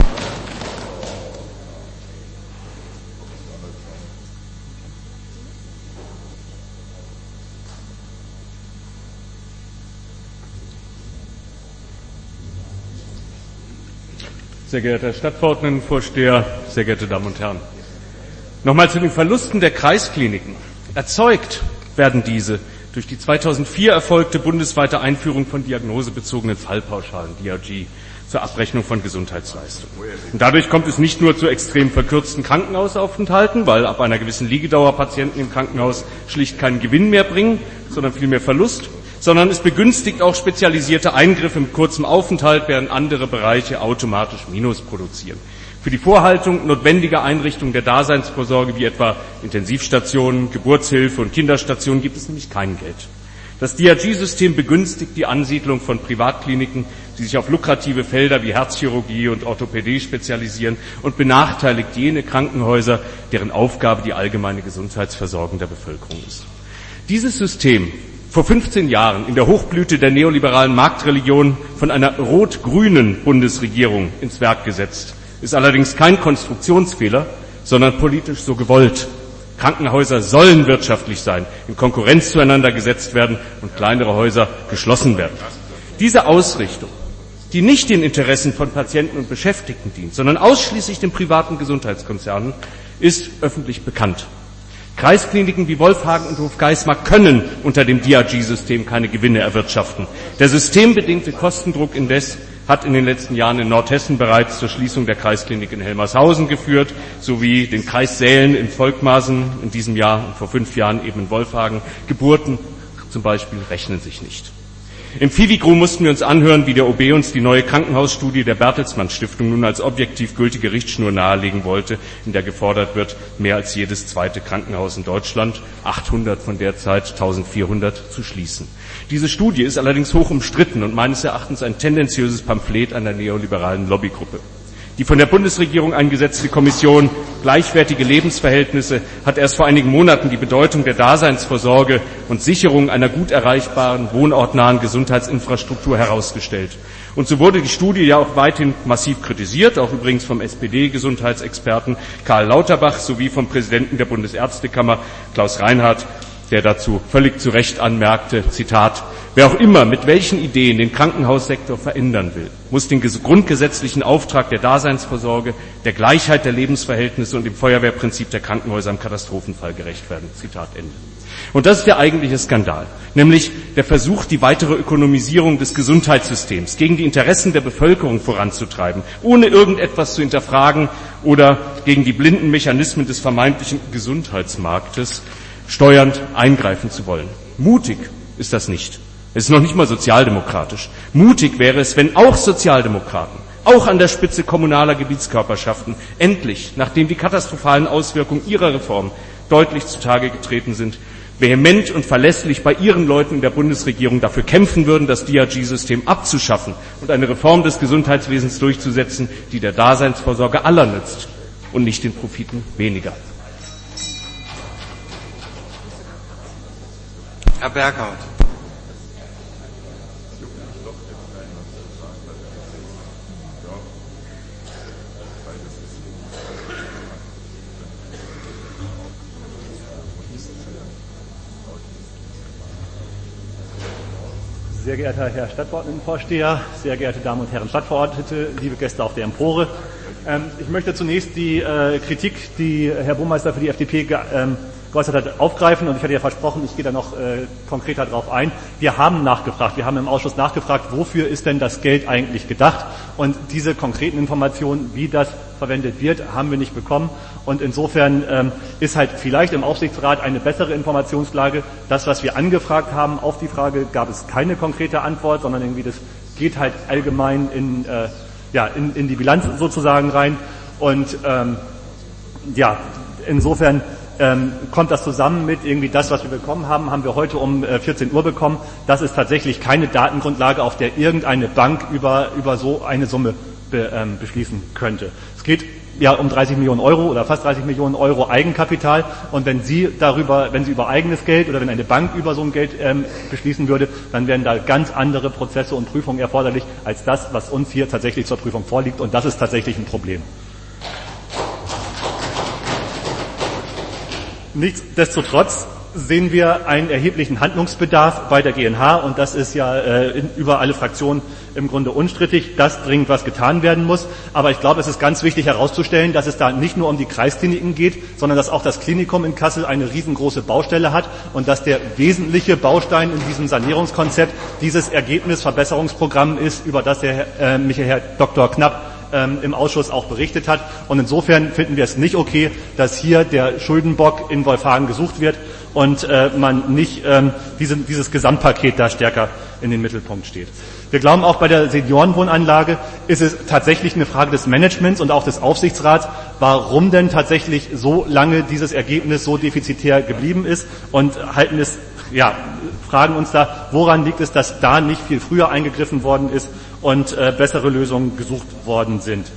Sehr geehrter Herr Stadtverordnetenvorsteher, sehr geehrte Damen und Herren. Nochmal zu den Verlusten der Kreiskliniken. Erzeugt werden diese durch die 2004 erfolgte bundesweite Einführung von diagnosebezogenen Fallpauschalen, DRG, zur Abrechnung von Gesundheitsleistungen. Und dadurch kommt es nicht nur zu extrem verkürzten Krankenhausaufenthalten, weil ab einer gewissen Liegedauer Patienten im Krankenhaus schlicht keinen Gewinn mehr bringen, sondern vielmehr Verlust, sondern es begünstigt auch spezialisierte Eingriffe mit kurzem Aufenthalt, während andere Bereiche automatisch Minus produzieren. Für die Vorhaltung notwendiger Einrichtungen der Daseinsvorsorge, wie etwa Intensivstationen, Geburtshilfe und Kinderstationen, gibt es nämlich kein Geld. Das DRG-System begünstigt die Ansiedlung von Privatkliniken, die sich auf lukrative Felder wie Herzchirurgie und Orthopädie spezialisieren, und benachteiligt jene Krankenhäuser, deren Aufgabe die allgemeine Gesundheitsversorgung der Bevölkerung ist. Dieses System, vor 15 Jahren in der Hochblüte der neoliberalen Marktreligion von einer rot-grünen Bundesregierung ins Werk gesetzt, ist allerdings kein Konstruktionsfehler, sondern politisch so gewollt. Krankenhäuser sollen wirtschaftlich sein, in Konkurrenz zueinander gesetzt werden und kleinere Häuser geschlossen werden. Diese Ausrichtung, die nicht den Interessen von Patienten und Beschäftigten dient, sondern ausschließlich den privaten Gesundheitskonzernen, ist öffentlich bekannt. Kreiskliniken wie Wolfhagen und Hofgeismar können unter dem DRG-System keine Gewinne erwirtschaften. Der systembedingte Kostendruck indes hat in den letzten Jahren in Nordhessen bereits zur Schließung der Kreisklinik in Helmershausen geführt, sowie den Kreissälen in Volkmarsen in diesem Jahr und vor 5 Jahren eben in Wolfhagen. Geburten zum Beispiel rechnen sich nicht. Im Fivigru mussten wir uns anhören, wie der OB uns die neue Krankenhausstudie der Bertelsmann Stiftung nun als objektiv gültige Richtschnur nahelegen wollte, in der gefordert wird, mehr als jedes zweite Krankenhaus in Deutschland, 800 von derzeit 1400, zu schließen. Diese Studie ist allerdings hoch umstritten und meines Erachtens ein tendenziöses Pamphlet einer neoliberalen Lobbygruppe. Die von der Bundesregierung eingesetzte Kommission Gleichwertige Lebensverhältnisse hat erst vor einigen Monaten die Bedeutung der Daseinsvorsorge und Sicherung einer gut erreichbaren, wohnortnahen Gesundheitsinfrastruktur herausgestellt. Und so wurde die Studie ja auch weithin massiv kritisiert, auch übrigens vom SPD-Gesundheitsexperten Karl Lauterbach sowie vom Präsidenten der Bundesärztekammer Klaus Reinhardt, der dazu völlig zu Recht anmerkte, Zitat, Wer auch immer mit welchen Ideen den Krankenhaussektor verändern will, muss den grundgesetzlichen Auftrag der Daseinsvorsorge, der Gleichheit der Lebensverhältnisse und dem Feuerwehrprinzip der Krankenhäuser im Katastrophenfall gerecht werden. Zitat Ende. Und das ist der eigentliche Skandal, nämlich der Versuch, die weitere Ökonomisierung des Gesundheitssystems gegen die Interessen der Bevölkerung voranzutreiben, ohne irgendetwas zu hinterfragen oder gegen die blinden Mechanismen des vermeintlichen Gesundheitsmarktes steuernd eingreifen zu wollen. Mutig ist das nicht. Es ist noch nicht mal sozialdemokratisch. Mutig wäre es, wenn auch Sozialdemokraten, auch an der Spitze kommunaler Gebietskörperschaften, endlich, nachdem die katastrophalen Auswirkungen ihrer Reform deutlich zutage getreten sind, vehement und verlässlich bei ihren Leuten in der Bundesregierung dafür kämpfen würden, das DRG-System abzuschaffen und eine Reform des Gesundheitswesens durchzusetzen, die der Daseinsvorsorge aller nützt und nicht den Profiten weniger. Herr Berghaut. Sehr geehrter Herr Stadtverordnetenvorsteher, sehr geehrte Damen und Herren Stadtverordnete, liebe Gäste auf der Empore. Ich möchte zunächst die Kritik, die Herr Burmeister für die FDP geäußert hat, aufgreifen. Und ich hatte ja versprochen, ich gehe da noch konkreter drauf ein. Wir haben nachgefragt, wir haben im Ausschuss nachgefragt, wofür ist denn das Geld eigentlich gedacht? Und diese konkreten Informationen, wie das verwendet wird, haben wir nicht bekommen. Und insofern ist halt vielleicht im Aufsichtsrat eine bessere Informationslage. Das, was wir angefragt haben, auf die Frage gab es keine konkrete Antwort, sondern irgendwie das geht halt allgemein in die Bilanz sozusagen rein. Und insofern kommt das zusammen mit irgendwie das, was wir bekommen haben, haben wir heute um 14 Uhr bekommen. Das ist tatsächlich keine Datengrundlage, auf der irgendeine Bank über so eine Summe beschließen könnte. Es geht ja um 30 Millionen Euro oder fast 30 Millionen Euro Eigenkapital. Und wenn Sie über eigenes Geld oder wenn eine Bank über so ein Geld beschließen würde, dann wären da ganz andere Prozesse und Prüfungen erforderlich als das, was uns hier tatsächlich zur Prüfung vorliegt. Und das ist tatsächlich ein Problem. Nichtsdestotrotz sehen wir einen erheblichen Handlungsbedarf bei der GNH und das ist ja über alle Fraktionen im Grunde unstrittig, dass dringend was getan werden muss. Aber ich glaube, es ist ganz wichtig herauszustellen, dass es da nicht nur um die Kreiskliniken geht, sondern dass auch das Klinikum in Kassel eine riesengroße Baustelle hat und dass der wesentliche Baustein in diesem Sanierungskonzept dieses Ergebnisverbesserungsprogramm ist, über das Herr Dr. Knapp im Ausschuss auch berichtet hat. Und insofern finden wir es nicht okay, dass hier der Schuldenbock in Wolfhagen gesucht wird und man nicht dieses Gesamtpaket da stärker in den Mittelpunkt steht. Wir glauben auch bei der Seniorenwohnanlage ist es tatsächlich eine Frage des Managements und auch des Aufsichtsrats, warum denn tatsächlich so lange dieses Ergebnis so defizitär geblieben ist und fragen uns da, woran liegt es, dass da nicht viel früher eingegriffen worden ist und bessere Lösungen gesucht worden sind.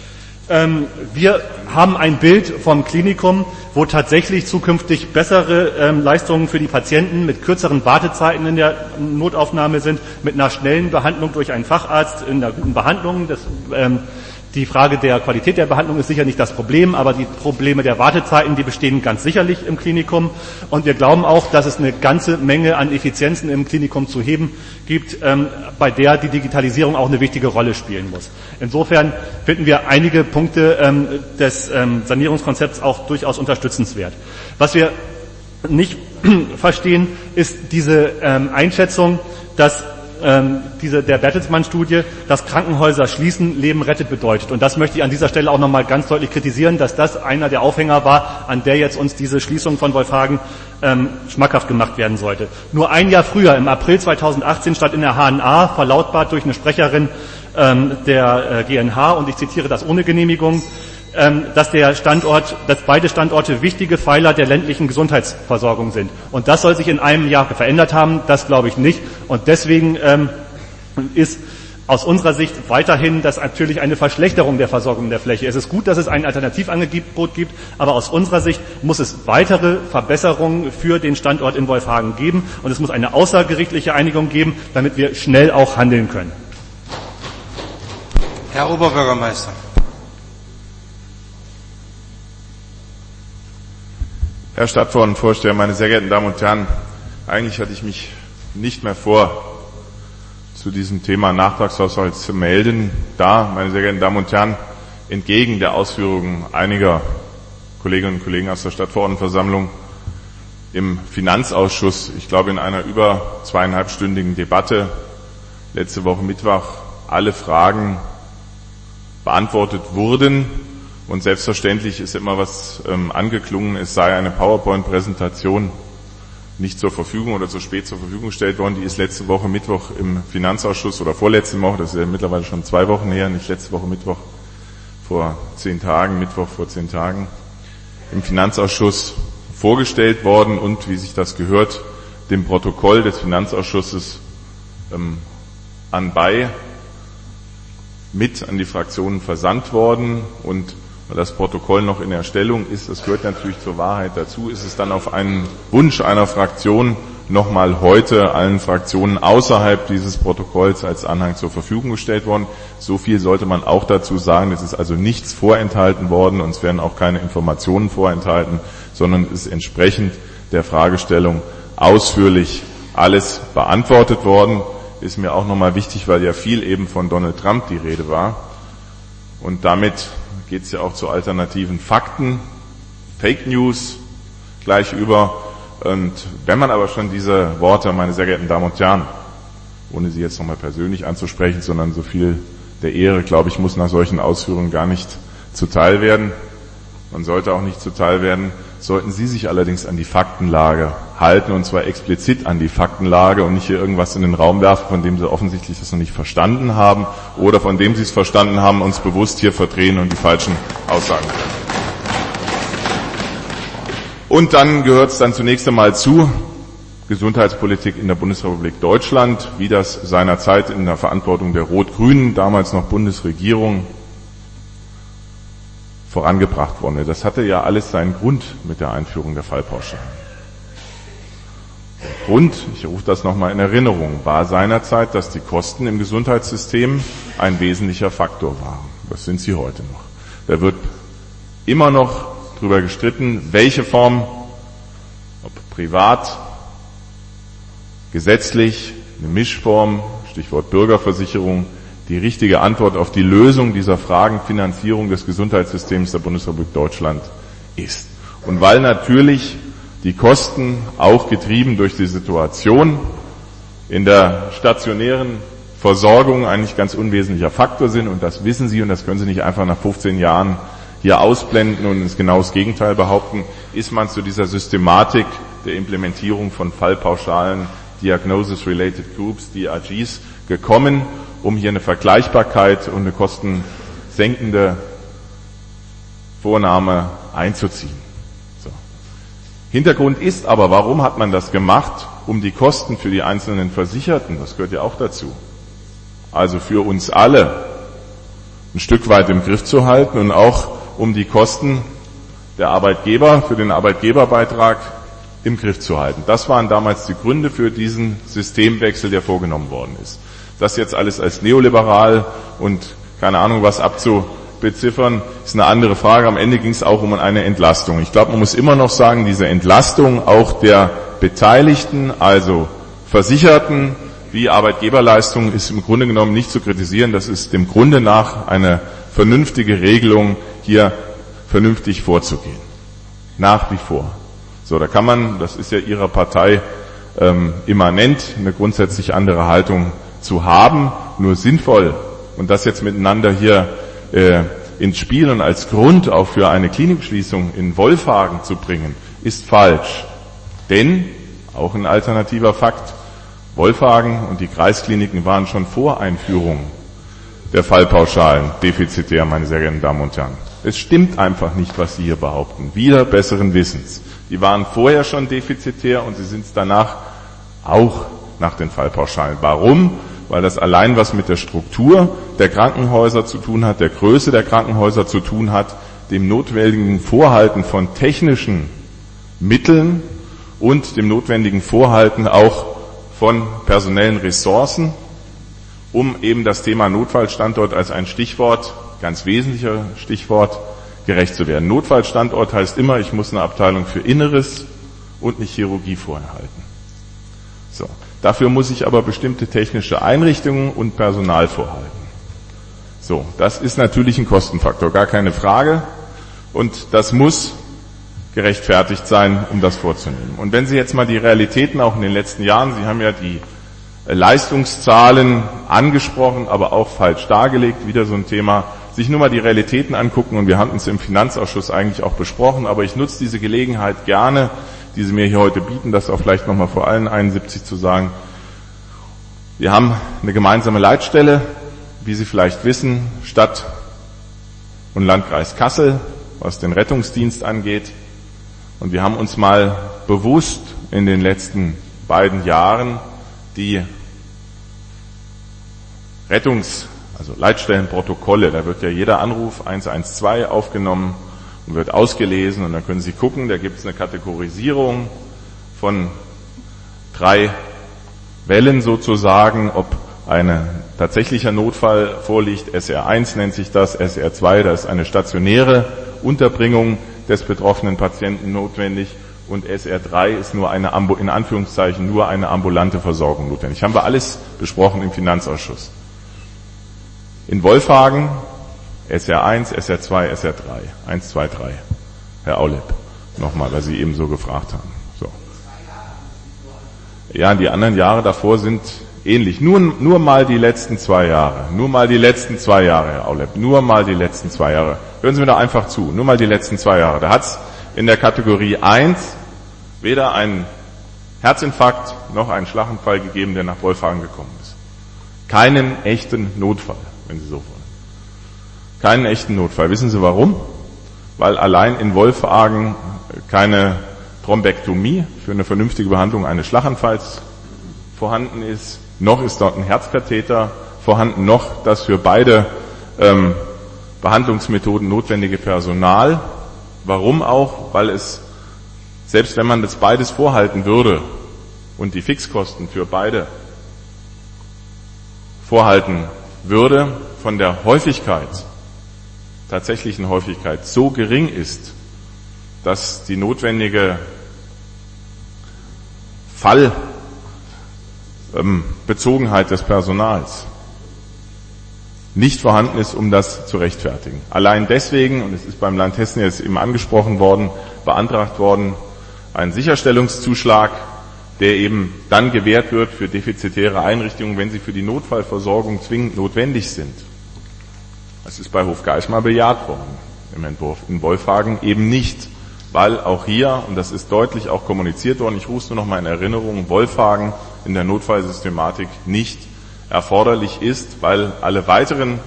Wir haben ein Bild vom Klinikum, wo tatsächlich zukünftig bessere Leistungen für die Patienten mit kürzeren Wartezeiten in der Notaufnahme sind, mit einer schnellen Behandlung durch einen Facharzt, in einer guten Behandlung. Die Frage der Qualität der Behandlung ist sicher nicht das Problem, aber die Probleme der Wartezeiten, die bestehen ganz sicherlich im Klinikum. Und wir glauben auch, dass es eine ganze Menge an Effizienzen im Klinikum zu heben gibt, bei der die Digitalisierung auch eine wichtige Rolle spielen muss. Insofern finden wir einige Punkte des Sanierungskonzepts auch durchaus unterstützenswert. Was wir nicht verstehen, ist diese Einschätzung, dass der Bertelsmann-Studie, dass Krankenhäuser schließen, Leben rettet bedeutet. Und das möchte ich an dieser Stelle auch nochmal ganz deutlich kritisieren, dass das einer der Aufhänger war, an der jetzt uns diese Schließung von Wolfhagen schmackhaft gemacht werden sollte. Nur ein Jahr früher, im April 2018, stand in der HNA, verlautbart durch eine Sprecherin der GNH, und ich zitiere das ohne Genehmigung, dass beide Standorte wichtige Pfeiler der ländlichen Gesundheitsversorgung sind. Und das soll sich in einem Jahr verändert haben, das glaube ich nicht. Und deswegen ist aus unserer Sicht weiterhin das natürlich eine Verschlechterung der Versorgung der Fläche. Es ist gut, dass es ein Alternativangebot gibt, aber aus unserer Sicht muss es weitere Verbesserungen für den Standort in Wolfhagen geben. Und es muss eine außergerichtliche Einigung geben, damit wir schnell auch handeln können. Herr Oberbürgermeister. Herr Stadtverordnetenvorsteher, meine sehr geehrten Damen und Herren, eigentlich hatte ich mich nicht mehr vor, zu diesem Thema Nachtragshaushalt zu melden, da, meine sehr geehrten Damen und Herren, entgegen der Ausführungen einiger Kolleginnen und Kollegen aus der Stadtverordnetenversammlung im Finanzausschuss, ich glaube in einer über 2,5-stündigen Debatte letzte Woche Mittwoch, alle Fragen beantwortet wurden. Und selbstverständlich ist immer was angeklungen, es sei eine PowerPoint-Präsentation nicht zur Verfügung oder zu spät zur Verfügung gestellt worden. Die ist letzte Woche Mittwoch im Finanzausschuss oder vorletzte Woche, das ist ja mittlerweile schon 2 Wochen her, nicht letzte Woche Mittwoch vor 10 Tagen, Mittwoch vor 10 Tagen, im Finanzausschuss vorgestellt worden und, wie sich das gehört, dem Protokoll des Finanzausschusses anbei mit an die Fraktionen versandt worden. Und weil das Protokoll noch in Erstellung ist, das gehört natürlich zur Wahrheit dazu, ist es dann auf einen Wunsch einer Fraktion nochmal heute allen Fraktionen außerhalb dieses Protokolls als Anhang zur Verfügung gestellt worden. So viel sollte man auch dazu sagen, es ist also nichts vorenthalten worden und es werden auch keine Informationen vorenthalten, sondern es ist entsprechend der Fragestellung ausführlich alles beantwortet worden. Ist mir auch nochmal wichtig, weil ja viel eben von Donald Trump die Rede war. Und damit geht es ja auch zu alternativen Fakten, Fake News gleich über. Und wenn man aber schon diese Worte, meine sehr geehrten Damen und Herren, ohne sie jetzt nochmal persönlich anzusprechen, sondern so viel der Ehre, glaube ich, muss nach solchen Ausführungen gar nicht zuteil werden. Man sollte auch nicht zuteil werden, sollten Sie sich allerdings an die Faktenlage halten, und zwar explizit an die Faktenlage und nicht hier irgendwas in den Raum werfen, von dem Sie offensichtlich das noch nicht verstanden haben oder von dem Sie es verstanden haben, uns bewusst hier verdrehen und die falschen Aussagen treffen. Und dann gehört es dann zunächst einmal zu Gesundheitspolitik in der Bundesrepublik Deutschland, wie das seinerzeit in der Verantwortung der Rot-Grünen, damals noch Bundesregierung, vorangebracht worden ist. Das hatte ja alles seinen Grund mit der Einführung der Fallpauschale. Der Grund, ich rufe das nochmal in Erinnerung, war seinerzeit, dass die Kosten im Gesundheitssystem ein wesentlicher Faktor waren. Das sind sie heute noch. Da wird immer noch darüber gestritten, welche Form, ob privat, gesetzlich, eine Mischform, Stichwort Bürgerversicherung, die richtige Antwort auf die Lösung dieser Fragen Finanzierung des Gesundheitssystems der Bundesrepublik Deutschland ist. Und weil natürlich die Kosten auch getrieben durch die Situation in der stationären Versorgung ein nicht ganz unwesentlicher Faktor sind, und das wissen Sie und das können Sie nicht einfach nach 15 Jahren hier ausblenden und ins genau das Gegenteil behaupten, ist man zu dieser Systematik der Implementierung von Fallpauschalen, Diagnosis-Related Groups, DRGs, gekommen, um hier eine Vergleichbarkeit und eine kostensenkende Vornahme einzuziehen. So. Hintergrund ist aber, warum hat man das gemacht? Um die Kosten für die einzelnen Versicherten, das gehört ja auch dazu, also für uns alle ein Stück weit im Griff zu halten und auch um die Kosten der Arbeitgeber für den Arbeitgeberbeitrag im Griff zu halten. Das waren damals die Gründe für diesen Systemwechsel, der vorgenommen worden ist. Das jetzt alles als neoliberal und keine Ahnung was abzubeziffern, ist eine andere Frage. Am Ende ging es auch um eine Entlastung. Ich glaube, man muss immer noch sagen, diese Entlastung auch der Beteiligten, also Versicherten wie Arbeitgeberleistungen, ist im Grunde genommen nicht zu kritisieren. Das ist dem Grunde nach eine vernünftige Regelung, hier vernünftig vorzugehen. Nach wie vor. So, da kann man, das ist ja Ihrer Partei immanent, eine grundsätzlich andere Haltung zu haben, nur sinnvoll, und das jetzt miteinander hier ins Spiel und als Grund auch für eine Klinikschließung in Wolfhagen zu bringen, ist falsch. Denn, auch ein alternativer Fakt, Wolfhagen und die Kreiskliniken waren schon vor Einführung der Fallpauschalen defizitär, meine sehr geehrten Damen und Herren. Es stimmt einfach nicht, was Sie hier behaupten, wieder besseren Wissens. Die waren vorher schon defizitär und sie sind es danach auch nach den Fallpauschalen. Warum? Weil das allein was mit der Struktur der Krankenhäuser zu tun hat, der Größe der Krankenhäuser zu tun hat, dem notwendigen Vorhalten von technischen Mitteln und dem notwendigen Vorhalten auch von personellen Ressourcen, um eben das Thema Notfallstandort als ein Stichwort, ganz wesentlicher Stichwort, gerecht zu werden. Notfallstandort heißt immer, ich muss eine Abteilung für Inneres und nicht Chirurgie vorher halten. So. Dafür muss ich aber bestimmte technische Einrichtungen und Personal vorhalten. So, das ist natürlich ein Kostenfaktor, gar keine Frage. Und das muss gerechtfertigt sein, um das vorzunehmen. Und wenn Sie jetzt mal die Realitäten auch in den letzten Jahren, Sie haben ja die Leistungszahlen angesprochen, aber auch falsch dargelegt, wieder so ein Thema, sich nur mal die Realitäten angucken, und wir hatten es im Finanzausschuss eigentlich auch besprochen, aber ich nutze diese Gelegenheit gerne, die Sie mir hier heute bieten, das auch vielleicht nochmal vor allen 71 zu sagen. Wir haben eine gemeinsame Leitstelle, wie Sie vielleicht wissen, Stadt und Landkreis Kassel, was den Rettungsdienst angeht. Und wir haben uns mal bewusst in den letzten beiden Jahren die Leitstellenprotokolle, da wird ja jeder Anruf 112 aufgenommen und wird ausgelesen, und dann können Sie gucken, da gibt es eine Kategorisierung von 3 Wellen sozusagen, ob ein tatsächlicher Notfall vorliegt. SR1 nennt sich das, SR2, da ist eine stationäre Unterbringung des betroffenen Patienten notwendig, und SR3 ist nur eine, in Anführungszeichen, nur eine ambulante Versorgung notwendig. Haben wir alles besprochen im Finanzausschuss. In Wolfhagen SR1, SR2, SR3. 1, 2, 3. Herr Aulep, nochmal, weil Sie eben so gefragt haben. So. Ja, die anderen Jahre davor sind ähnlich. Nur mal die letzten 2 Jahre. Nur mal die letzten 2 Jahre, Herr Aulep. Nur mal die letzten 2 Jahre. Hören Sie mir doch einfach zu. Nur mal die letzten 2 Jahre. Da hat es in der Kategorie 1 weder einen Herzinfarkt noch einen Schlaganfall gegeben, der nach Wolfhagen gekommen ist. Keinen echten Notfall, wenn Sie so wollen. Keinen echten Notfall. Wissen Sie warum? Weil allein in Wolfhagen keine Thrombektomie für eine vernünftige Behandlung eines Schlaganfalls vorhanden ist, noch ist dort ein Herzkatheter vorhanden, noch das für beide Behandlungsmethoden notwendige Personal. Warum auch? Weil es, selbst wenn man das beides vorhalten würde und die Fixkosten für beide vorhalten würde, von der Häufigkeit, tatsächlichen Häufigkeit so gering ist, dass die notwendige Fallbezogenheit des Personals nicht vorhanden ist, um das zu rechtfertigen. Allein deswegen, und es ist beim Land Hessen jetzt eben angesprochen worden, beantragt worden, ein Sicherstellungszuschlag, der eben dann gewährt wird für defizitäre Einrichtungen, wenn sie für die Notfallversorgung zwingend notwendig sind. Das ist bei Hofgeismar bejaht worden im Entwurf. In Wolfhagen eben nicht, weil auch hier, und das ist deutlich auch kommuniziert worden, ich rufe es nur noch mal in Erinnerung, Wolfhagen in der Notfallsystematik nicht erforderlich ist, weil alle weiteren,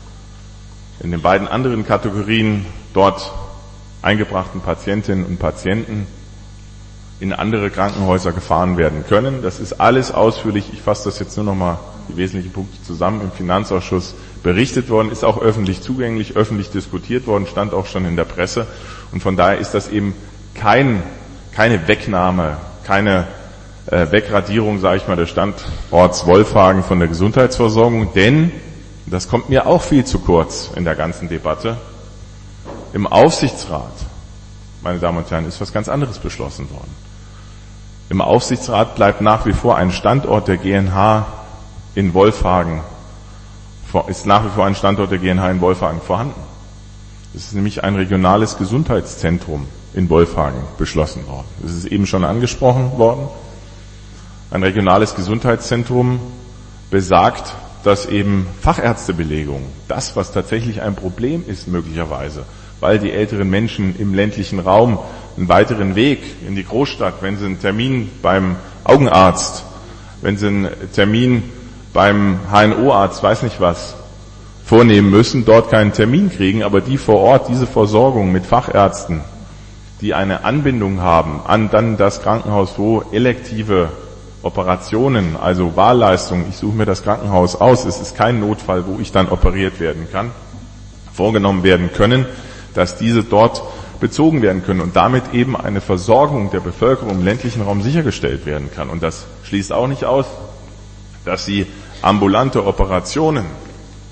in den beiden anderen Kategorien dort eingebrachten Patientinnen und Patienten in andere Krankenhäuser gefahren werden können. Das ist alles ausführlich, ich fasse das jetzt nur noch mal die wesentlichen Punkte zusammen, im Finanzausschuss berichtet worden, ist auch öffentlich zugänglich, öffentlich diskutiert worden, stand auch schon in der Presse, und von daher ist das eben keine Wegnahme, keine Wegradierung, sage ich mal, des Standorts Wolfhagen von der Gesundheitsversorgung, denn, das kommt mir auch viel zu kurz in der ganzen Debatte, im Aufsichtsrat, meine Damen und Herren, ist was ganz anderes beschlossen worden. Im Aufsichtsrat bleibt nach wie vor ein Standort der GNH in Wolfhagen, ist nach wie vor ein Standort der GNH in Wolfhagen vorhanden. Es ist nämlich ein regionales Gesundheitszentrum in Wolfhagen beschlossen worden. Das ist eben schon angesprochen worden. Ein regionales Gesundheitszentrum besagt, dass eben Fachärztebelegung, das, was tatsächlich ein Problem ist möglicherweise, weil die älteren Menschen im ländlichen Raum einen weiteren Weg in die Großstadt, wenn sie einen Termin beim Augenarzt, wenn sie einen Termin beim HNO-Arzt, weiß nicht was, vornehmen müssen, dort keinen Termin kriegen, aber die vor Ort diese Versorgung mit Fachärzten, die eine Anbindung haben an dann das Krankenhaus, wo elektive Operationen, also Wahlleistungen, ich suche mir das Krankenhaus aus, es ist kein Notfall, wo ich dann operiert werden kann, vorgenommen werden können, dass diese dort bezogen werden können und damit eben eine Versorgung der Bevölkerung im ländlichen Raum sichergestellt werden kann. Und das schließt auch nicht aus, dass sie ambulante Operationen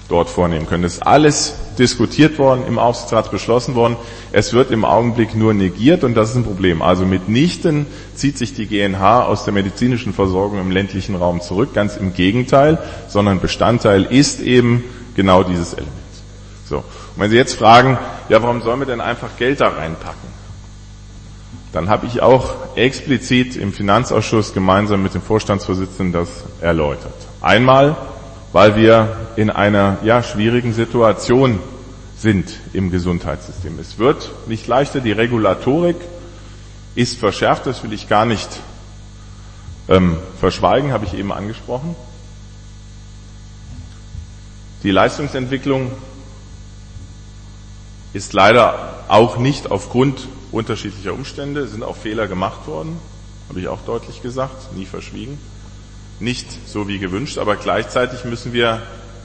dort vornehmen können. Das ist alles diskutiert worden, im Aufsichtsrat beschlossen worden. Es wird im Augenblick nur negiert und das ist ein Problem. Also mitnichten zieht sich die GNH aus der medizinischen Versorgung im ländlichen Raum zurück, ganz im Gegenteil, sondern Bestandteil ist eben genau dieses Element. So. Und wenn Sie jetzt fragen, ja, warum sollen wir denn einfach Geld da reinpacken? Dann habe ich auch explizit im Finanzausschuss gemeinsam mit dem Vorstandsvorsitzenden das erläutert. Einmal, weil wir in einer schwierigen Situation sind im Gesundheitssystem. Es wird nicht leichter, die Regulatorik ist verschärft, das will ich gar nicht verschweigen, habe ich eben angesprochen. Die Leistungsentwicklung ist leider auch nicht aufgrund unterschiedlicher Umstände, es sind auch Fehler gemacht worden, habe ich auch deutlich gesagt, nie verschwiegen. Nicht so wie gewünscht, aber gleichzeitig müssen wir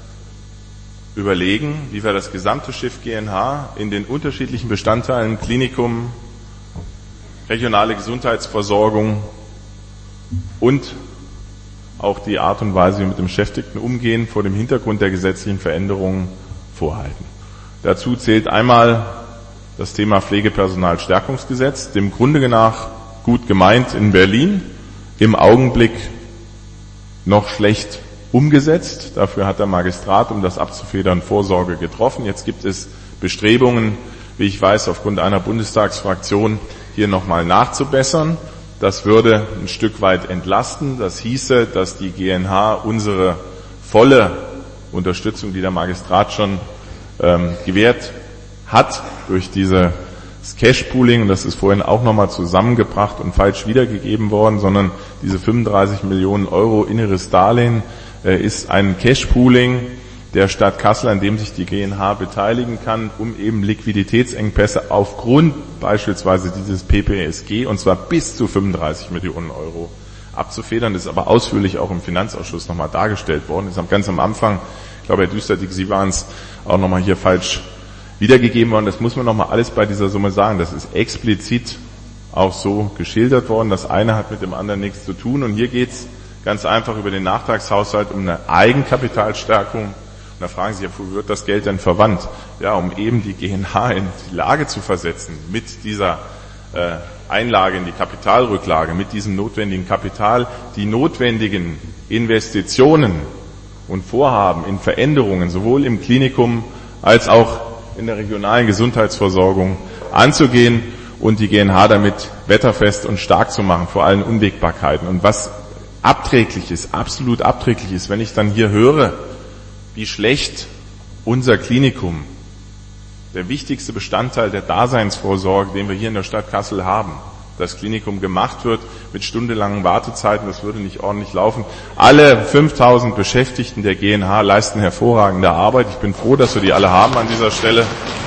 überlegen, wie wir das gesamte Schiff GNH in den unterschiedlichen Bestandteilen Klinikum, regionale Gesundheitsversorgung und auch die Art und Weise, wie wir mit dem Beschäftigten umgehen, vor dem Hintergrund der gesetzlichen Veränderungen vorhalten. Dazu zählt einmal das Thema Pflegepersonalstärkungsgesetz, dem Grunde nach gut gemeint in Berlin, im Augenblick noch schlecht umgesetzt. Dafür hat der Magistrat, um das abzufedern, Vorsorge getroffen. Jetzt gibt es Bestrebungen, wie ich weiß, aufgrund einer Bundestagsfraktion hier nochmal nachzubessern. Das würde ein Stück weit entlasten. Das hieße, dass die GNH unsere volle Unterstützung, die der Magistrat schon gewährt hat, durch dieses Cash-Pooling, und das ist vorhin auch nochmal zusammengebracht und falsch wiedergegeben worden, sondern diese 35 Millionen Euro inneres Darlehen ist ein Cash-Pooling der Stadt Kassel, an dem sich die GNH beteiligen kann, um eben Liquiditätsengpässe aufgrund beispielsweise dieses PPSG, und zwar bis zu 35 Millionen Euro abzufedern. Das ist aber ausführlich auch im Finanzausschuss nochmal dargestellt worden. Das ist ganz am Anfang, ich glaube, Herr Düsterdick, Sie waren es, auch nochmal hier falsch wiedergegeben worden. Das muss man nochmal alles bei dieser Summe sagen. Das ist explizit auch so geschildert worden. Das eine hat mit dem anderen nichts zu tun. Und hier geht es ganz einfach über den Nachtragshaushalt um eine Eigenkapitalstärkung. Und da fragen Sie, wo wird das Geld denn verwandt? Ja, um eben die GNH in die Lage zu versetzen, mit dieser Einlage in die Kapitalrücklage, mit diesem notwendigen Kapital, die notwendigen Investitionen und Vorhaben in Veränderungen, sowohl im Klinikum als auch in der regionalen Gesundheitsversorgung anzugehen und die GNH damit wetterfest und stark zu machen vor allen Unwägbarkeiten. Und was abträglich ist, absolut abträglich ist, wenn ich dann hier höre, wie schlecht unser Klinikum, der wichtigste Bestandteil der Daseinsvorsorge, den wir hier in der Stadt Kassel haben, das Klinikum gemacht wird mit stundenlangen Wartezeiten, das würde nicht ordentlich laufen. Alle 5000 Beschäftigten der GNH leisten hervorragende Arbeit. Ich bin froh, dass wir die alle haben an dieser Stelle.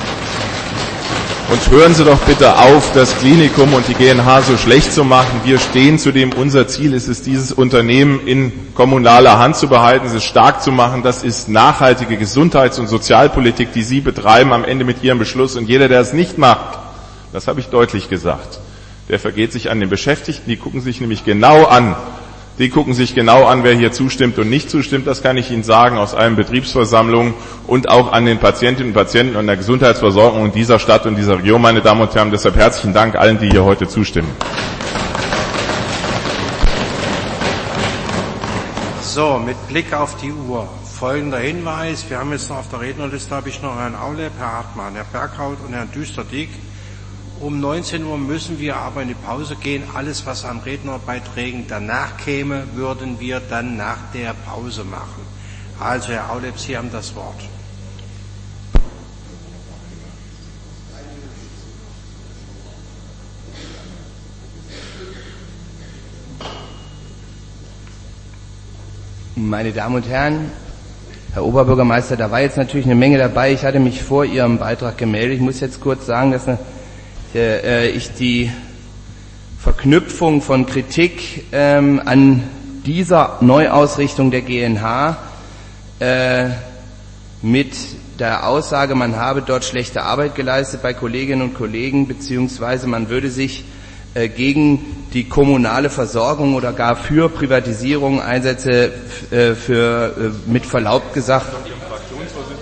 Und hören Sie doch bitte auf, das Klinikum und die GNH so schlecht zu machen. Wir stehen zu dem, unser Ziel ist es, dieses Unternehmen in kommunaler Hand zu behalten, es stark zu machen. Das ist nachhaltige Gesundheits- und Sozialpolitik, die Sie betreiben am Ende mit Ihrem Beschluss. Und jeder, der es nicht macht, das habe ich deutlich gesagt, der vergeht sich an den Beschäftigten. Die gucken sich nämlich genau an, wer hier zustimmt und nicht zustimmt. Das kann ich Ihnen sagen aus allen Betriebsversammlungen und auch an den Patientinnen und Patienten und der Gesundheitsversorgung in dieser Stadt und dieser Region, meine Damen und Herren. Deshalb herzlichen Dank allen, die hier heute zustimmen. So, mit Blick auf die Uhr. Folgender Hinweis. Wir haben jetzt noch auf der Rednerliste, habe ich noch Herrn Aulep, Herr Hartmann, Herr Berghaut und Herrn Düsterdick. Um 19 Uhr müssen wir aber in die Pause gehen. Alles, was an Rednerbeiträgen danach käme, würden wir dann nach der Pause machen. Also, Herr Aulep, Sie haben das Wort. Meine Damen und Herren, Herr Oberbürgermeister, da war jetzt natürlich eine Menge dabei. Ich hatte mich vor Ihrem Beitrag gemeldet. Ich muss jetzt kurz sagen, dass ich die Verknüpfung von Kritik an dieser Neuausrichtung der GNH mit der Aussage, man habe dort schlechte Arbeit geleistet bei Kolleginnen und Kollegen, beziehungsweise man würde sich gegen die kommunale Versorgung oder gar für Privatisierung Einsätze mit Verlaub gesagt.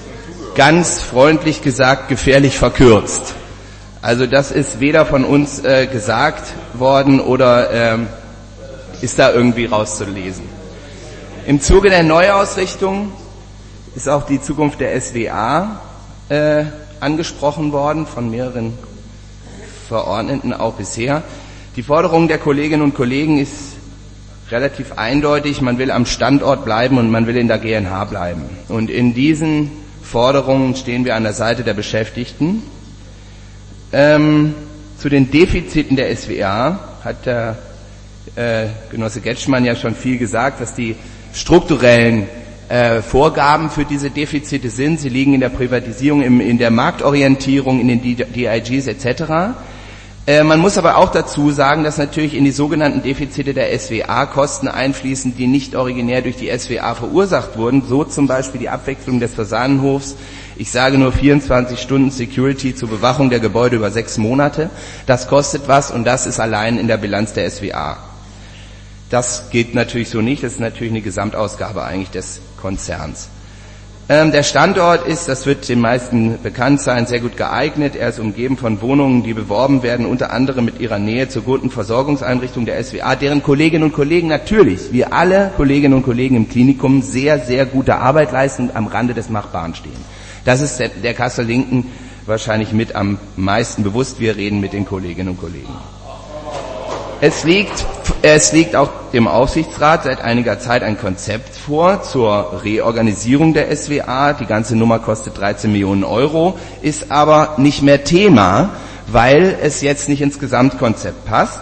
ganz freundlich gesagt gefährlich verkürzt. Also das ist weder von uns gesagt worden oder ist da irgendwie rauszulesen. Im Zuge der Neuausrichtung ist auch die Zukunft der SWA angesprochen worden, von mehreren Verordneten auch bisher. Die Forderung der Kolleginnen und Kollegen ist relativ eindeutig, man will am Standort bleiben und man will in der GNH bleiben. Und in diesen Forderungen stehen wir an der Seite der Beschäftigten. Zu den Defiziten der SWA hat der Genosse Getschmann ja schon viel gesagt, was die strukturellen Vorgaben für diese Defizite sind. Sie liegen in der Privatisierung, in der Marktorientierung, in den DIGs etc. Man muss aber auch dazu sagen, dass natürlich in die sogenannten Defizite der SWA Kosten einfließen, die nicht originär durch die SWA verursacht wurden. So zum Beispiel die Abwechslung des Fasanenhofs. Ich sage nur 24 Stunden Security zur Bewachung der Gebäude über 6 Monate. Das kostet was und das ist allein in der Bilanz der SWA. Das geht natürlich so nicht. Das ist natürlich eine Gesamtausgabe eigentlich des Konzerns. Der Standort ist, das wird den meisten bekannt sein, sehr gut geeignet. Er ist umgeben von Wohnungen, die beworben werden, unter anderem mit ihrer Nähe zur guten Versorgungseinrichtung der SWA, deren Kolleginnen und Kollegen natürlich, wie alle Kolleginnen und Kollegen im Klinikum, sehr, sehr gute Arbeit leisten und am Rande des Machbaren stehen. Das ist der Kassel Linken wahrscheinlich mit am meisten bewusst. Wir reden mit den Kolleginnen und Kollegen. Es liegt auch dem Aufsichtsrat seit einiger Zeit ein Konzept vor zur Reorganisierung der SWA. Die ganze Nummer kostet 13 Millionen Euro, ist aber nicht mehr Thema, weil es jetzt nicht ins Gesamtkonzept passt.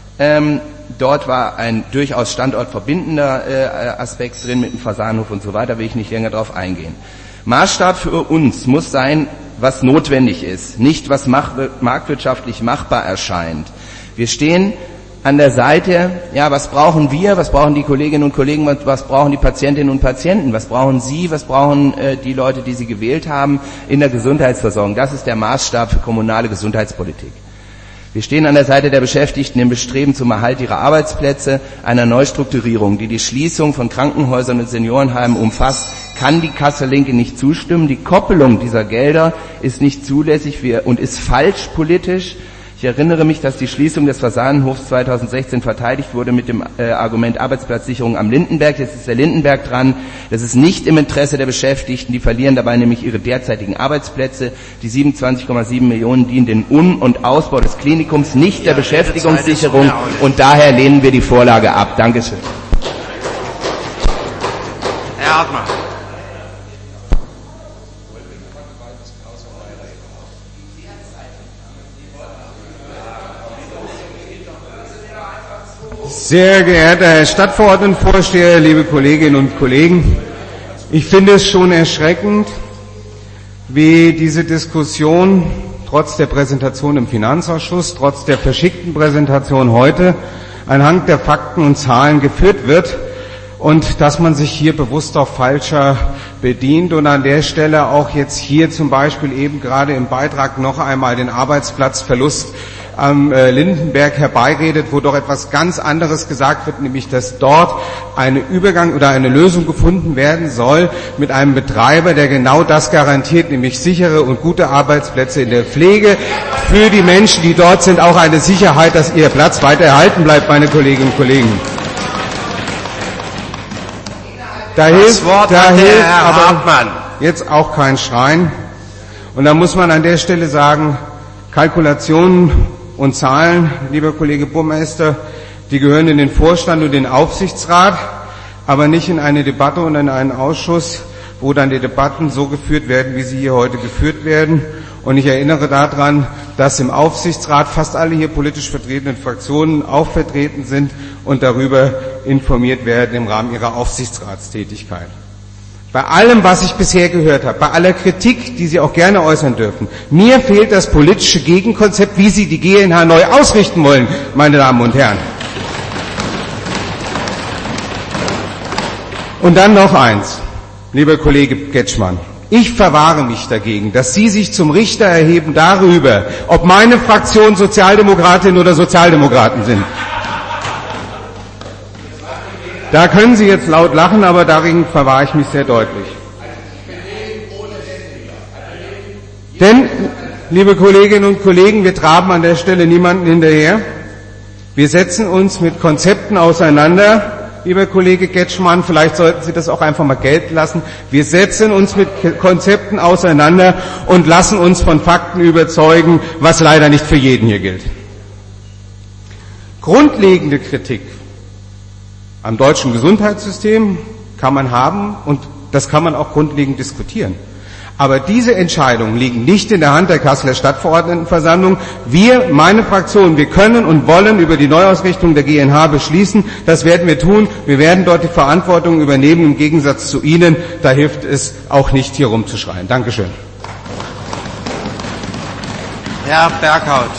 Dort war ein durchaus standortverbindender Aspekt drin mit dem Fasanenhof und so weiter, will ich nicht länger drauf eingehen. Maßstab für uns muss sein, was notwendig ist, nicht was marktwirtschaftlich machbar erscheint. Wir stehen an der Seite, ja, was brauchen wir, was brauchen die Kolleginnen und Kollegen, was brauchen die Patientinnen und Patienten, was brauchen Sie, was brauchen die Leute, die Sie gewählt haben in der Gesundheitsversorgung. Das ist der Maßstab für kommunale Gesundheitspolitik. Wir stehen an der Seite der Beschäftigten im Bestreben zum Erhalt ihrer Arbeitsplätze, einer Neustrukturierung, die die Schließung von Krankenhäusern und Seniorenheimen umfasst, kann die Kassel Linke nicht zustimmen. Die Koppelung dieser Gelder ist nicht zulässig und ist falsch politisch. Ich erinnere mich, dass die Schließung des Fasanenhofs 2016 verteidigt wurde mit dem Argument Arbeitsplatzsicherung am Lindenberg. Jetzt ist der Lindenberg dran. Das ist nicht im Interesse der Beschäftigten. Die verlieren dabei nämlich ihre derzeitigen Arbeitsplätze. Die 27,7 Millionen dienen dem Um- und Ausbau des Klinikums, nicht der Beschäftigungssicherung. Und daher lehnen wir die Vorlage ab. Dankeschön. Herr Hartmann. Sehr geehrter Herr Stadtverordnetenvorsteher, liebe Kolleginnen und Kollegen, ich finde es schon erschreckend, wie diese Diskussion trotz der Präsentation im Finanzausschuss, trotz der verschickten Präsentation heute, anhand der Fakten und Zahlen geführt wird und dass man sich hier bewusst auch falscher bedient und an der Stelle auch jetzt hier zum Beispiel eben gerade im Beitrag noch einmal den Arbeitsplatzverlust am Lindenberg herbeiredet, wo doch etwas ganz anderes gesagt wird, nämlich dass dort eine Übergang oder eine Lösung gefunden werden soll mit einem Betreiber, der genau das garantiert, nämlich sichere und gute Arbeitsplätze in der Pflege für die Menschen, die dort sind, auch eine Sicherheit, dass ihr Platz weiter erhalten bleibt, meine Kolleginnen und Kollegen. Da hilft aber jetzt auch kein Schreien. Und da muss man an der Stelle sagen, Kalkulationen und Zahlen, lieber Kollege Burmeister, die gehören in den Vorstand und den Aufsichtsrat, aber nicht in eine Debatte und in einen Ausschuss, wo dann die Debatten so geführt werden, wie sie hier heute geführt werden. Und ich erinnere daran, dass im Aufsichtsrat fast alle hier politisch vertretenen Fraktionen auch vertreten sind und darüber informiert werden im Rahmen ihrer Aufsichtsratstätigkeit. Bei allem, was ich bisher gehört habe, bei aller Kritik, die Sie auch gerne äußern dürfen, mir fehlt das politische Gegenkonzept, wie Sie die GNH neu ausrichten wollen, meine Damen und Herren. Und dann noch eins, lieber Kollege Getschmann. Ich verwahre mich dagegen, dass Sie sich zum Richter erheben darüber, ob meine Fraktion Sozialdemokratinnen oder Sozialdemokraten sind. Da können Sie jetzt laut lachen, aber dagegen verwahre ich mich sehr deutlich. Denn, liebe Kolleginnen und Kollegen, wir traben an der Stelle niemanden hinterher. Wir setzen uns mit Konzepten auseinander. Lieber Kollege Getschmann, vielleicht sollten Sie das auch einfach mal gelten lassen. Wir setzen uns mit Konzepten auseinander und lassen uns von Fakten überzeugen, was leider nicht für jeden hier gilt. Grundlegende Kritik am deutschen Gesundheitssystem kann man haben und das kann man auch grundlegend diskutieren. Aber diese Entscheidungen liegen nicht in der Hand der Kasseler Stadtverordnetenversammlung. Wir, meine Fraktion, wir können und wollen über die Neuausrichtung der GNH beschließen. Das werden wir tun. Wir werden dort die Verantwortung übernehmen, im Gegensatz zu Ihnen. Da hilft es auch nicht, hier rumzuschreien. Dankeschön. Herr Berghaut.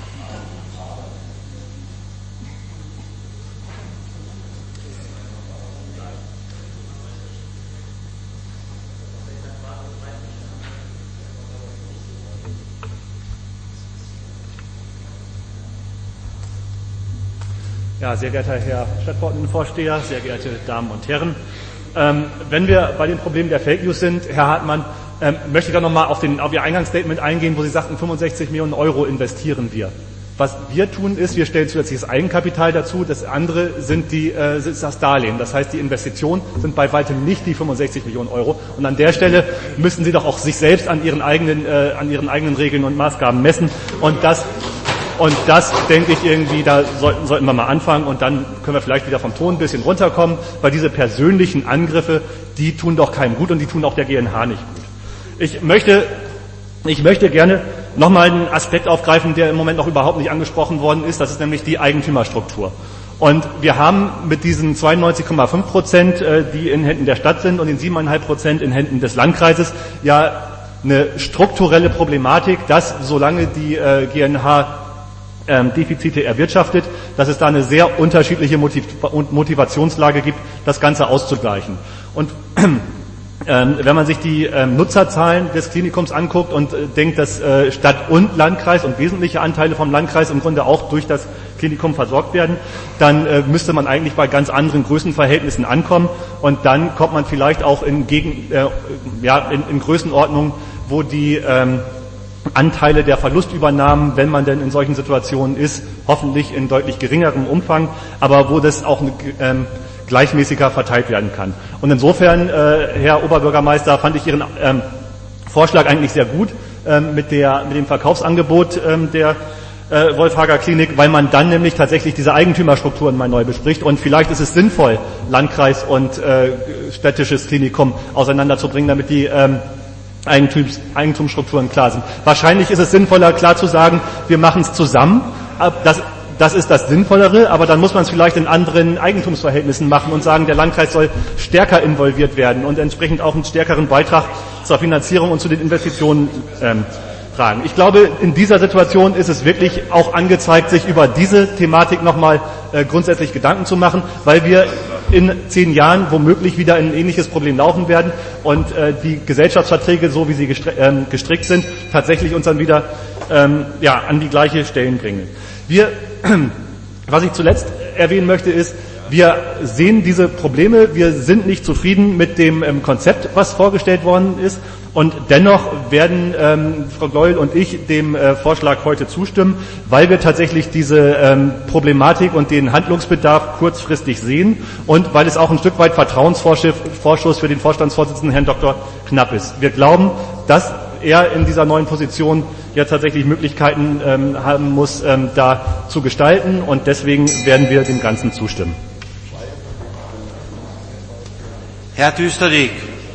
Ja, sehr geehrter Herr Stadtverordnetenvorsteher, sehr geehrte Damen und Herren. Wenn wir bei den Problemen der Fake News sind, Herr Hartmann, möchte ich da nochmal auf Ihr Eingangsstatement eingehen, wo Sie sagten, 65 Millionen Euro investieren wir. Was wir tun ist, wir stellen zusätzliches Eigenkapital dazu, das andere ist das Darlehen. Das heißt, die Investitionen sind bei weitem nicht die 65 Millionen Euro. Und an der Stelle müssen Sie doch auch sich selbst an Ihren eigenen Regeln und Maßgaben messen. Und das denke ich irgendwie, da sollten wir mal anfangen und dann können wir vielleicht wieder vom Ton ein bisschen runterkommen, weil diese persönlichen Angriffe, die tun doch keinem gut und die tun auch der GNH nicht gut. Ich möchte gerne nochmal einen Aspekt aufgreifen, der im Moment noch überhaupt nicht angesprochen worden ist, das ist nämlich die Eigentümerstruktur. Und wir haben mit diesen 92,5%, die in Händen der Stadt sind und den 7,5% in Händen des Landkreises, ja eine strukturelle Problematik, dass solange die GNH Defizite erwirtschaftet, dass es da eine sehr unterschiedliche Motivationslage gibt, das Ganze auszugleichen. Und wenn man sich die Nutzerzahlen des Klinikums anguckt und denkt, dass Stadt und Landkreis und wesentliche Anteile vom Landkreis im Grunde auch durch das Klinikum versorgt werden, dann müsste man eigentlich bei ganz anderen Größenverhältnissen ankommen und dann kommt man vielleicht auch in Größenordnungen, wo die Anteile der Verlustübernahmen, wenn man denn in solchen Situationen ist, hoffentlich in deutlich geringerem Umfang, aber wo das auch gleichmäßiger verteilt werden kann. Und insofern, Herr Oberbürgermeister, fand ich Ihren Vorschlag eigentlich sehr gut mit dem Verkaufsangebot der Wolfhager Klinik, weil man dann nämlich tatsächlich diese Eigentümerstrukturen mal neu bespricht und vielleicht ist es sinnvoll, Landkreis und städtisches Klinikum auseinanderzubringen, damit die Eigentumsstrukturen klar sind. Wahrscheinlich ist es sinnvoller, klar zu sagen, wir machen es zusammen. Das ist das Sinnvollere, aber dann muss man es vielleicht in anderen Eigentumsverhältnissen machen und sagen, der Landkreis soll stärker involviert werden und entsprechend auch einen stärkeren Beitrag zur Finanzierung und zu den Investitionen tragen. Ich glaube, in dieser Situation ist es wirklich auch angezeigt, sich über diese Thematik nochmal grundsätzlich Gedanken zu machen, weil wir in 10 Jahren womöglich wieder ein ähnliches Problem laufen werden und die Gesellschaftsverträge, so wie sie gestrickt sind, tatsächlich uns dann wieder an die gleiche Stellen bringen. Was ich zuletzt erwähnen möchte, ist, wir sehen diese Probleme, wir sind nicht zufrieden mit dem Konzept, was vorgestellt worden ist und dennoch werden Frau Gleul und ich dem Vorschlag heute zustimmen, weil wir tatsächlich diese Problematik und den Handlungsbedarf kurzfristig sehen und weil es auch ein Stück weit Vertrauensvorschuss für den Vorstandsvorsitzenden Herrn Dr. Knapp ist. Wir glauben, dass er in dieser neuen Position ja tatsächlich Möglichkeiten haben muss, da zu gestalten und deswegen werden wir dem Ganzen zustimmen. Herr Düsterdiek.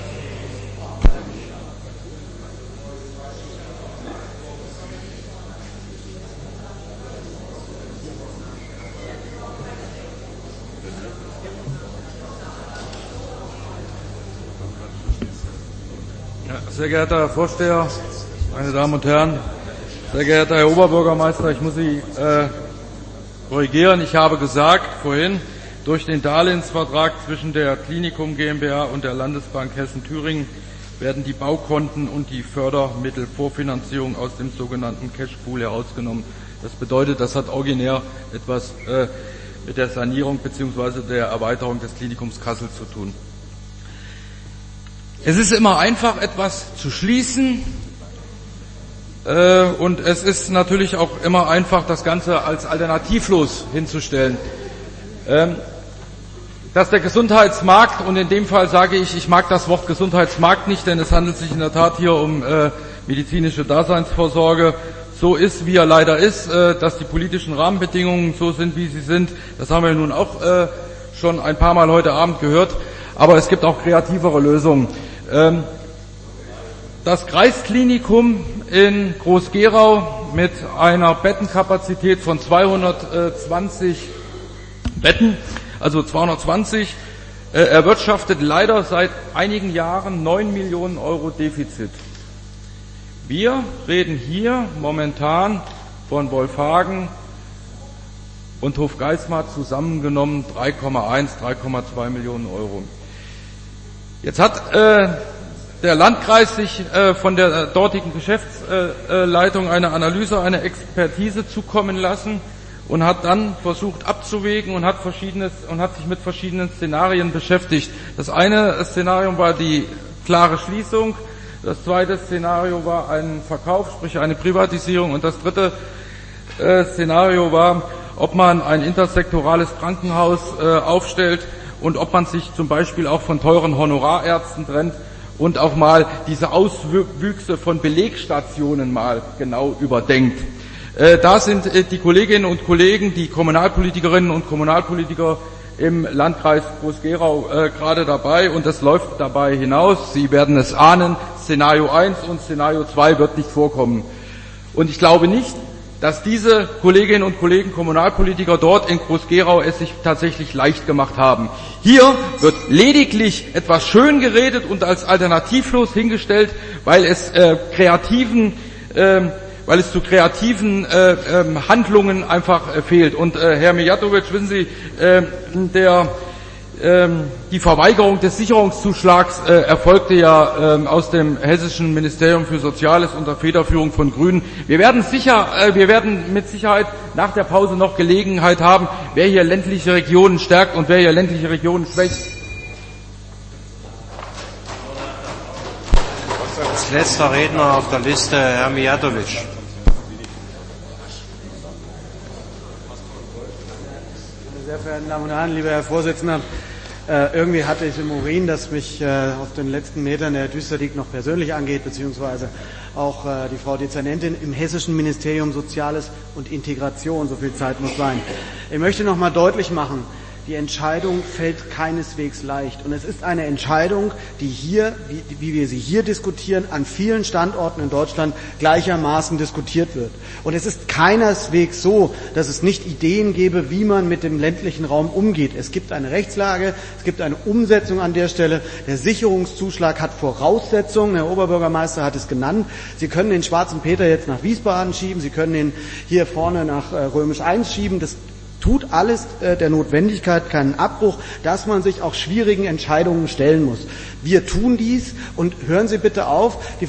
Sehr geehrter Herr Vorsteher, meine Damen und Herren, sehr geehrter Herr Oberbürgermeister, ich muss Sie korrigieren. Ich habe gesagt vorhin, durch den Darlehensvertrag zwischen der Klinikum GmbH und der Landesbank Hessen-Thüringen werden die Baukonten und die Fördermittelvorfinanzierung aus dem sogenannten Cashpool herausgenommen. Das bedeutet, das hat originär etwas mit der Sanierung bzw. der Erweiterung des Klinikums Kassel zu tun. Es ist immer einfach, etwas zu schließen, Und es ist natürlich auch immer einfach, das Ganze als alternativlos hinzustellen. Dass der Gesundheitsmarkt, und in dem Fall sage ich mag das Wort Gesundheitsmarkt nicht, denn es handelt sich in der Tat hier um medizinische Daseinsvorsorge, so ist, wie er leider ist, dass die politischen Rahmenbedingungen so sind, wie sie sind. Das haben wir nun auch schon ein paar Mal heute Abend gehört, aber es gibt auch kreativere Lösungen. Das Kreisklinikum in Groß-Gerau mit einer Bettenkapazität von 220 Betten, also 220, erwirtschaftet leider seit einigen Jahren 9 Millionen Euro Defizit. Wir reden hier momentan von Wolfhagen und Hofgeismar zusammengenommen 3,1, 3,2 Millionen Euro. Jetzt hat der Landkreis sich von der dortigen Geschäftsleitung eine Analyse, eine Expertise zukommen lassen und hat dann versucht abzuwägen und hat sich mit verschiedenen Szenarien beschäftigt. Das eine Szenario war die klare Schließung, das zweite Szenario war ein Verkauf, sprich eine Privatisierung, und das dritte Szenario war, ob man ein intersektorales Krankenhaus aufstellt und ob man sich zum Beispiel auch von teuren Honorarärzten trennt und auch mal diese Auswüchse von Belegstationen mal genau überdenkt. Da sind die Kolleginnen und Kollegen, die Kommunalpolitikerinnen und Kommunalpolitiker im Landkreis Groß-Gerau gerade dabei, und das läuft dabei hinaus. Sie werden es ahnen, Szenario 1 und Szenario 2 wird nicht vorkommen. Und ich glaube nicht, dass diese Kolleginnen und Kollegen Kommunalpolitiker dort in Groß-Gerau es sich tatsächlich leicht gemacht haben. Hier wird lediglich etwas schön geredet und als alternativlos hingestellt, weil es zu kreativen Handlungen einfach fehlt. Und Herr Mijatovic, wissen Sie, die Verweigerung des Sicherungszuschlags erfolgte ja aus dem Hessischen Ministerium für Soziales unter Federführung von Grünen. Wir werden mit Sicherheit nach der Pause noch Gelegenheit haben, wer hier ländliche Regionen stärkt und wer hier ländliche Regionen schwächt. Als letzter Redner auf der Liste Herr Mijatovic. Sehr verehrten Damen und Herren, lieber Herr Vorsitzender, irgendwie hatte ich im Urin, dass mich auf den letzten Metern der Düsterdiek noch persönlich angeht, beziehungsweise auch die Frau Dezernentin im Hessischen Ministerium Soziales und Integration. So viel Zeit muss sein. Ich möchte noch mal deutlich machen, die Entscheidung fällt keineswegs leicht. Und es ist eine Entscheidung, die hier, wie wir sie hier diskutieren, an vielen Standorten in Deutschland gleichermaßen diskutiert wird. Und es ist keineswegs so, dass es nicht Ideen gäbe, wie man mit dem ländlichen Raum umgeht. Es gibt eine Rechtslage, es gibt eine Umsetzung an der Stelle. Der Sicherungszuschlag hat Voraussetzungen. Herr Oberbürgermeister hat es genannt. Sie können den Schwarzen Peter jetzt nach Wiesbaden schieben. Sie können ihn hier vorne nach Römisch 1 schieben. Das tut alles der Notwendigkeit keinen Abbruch, dass man sich auch schwierigen Entscheidungen stellen muss. Wir tun dies, und hören Sie bitte auf, die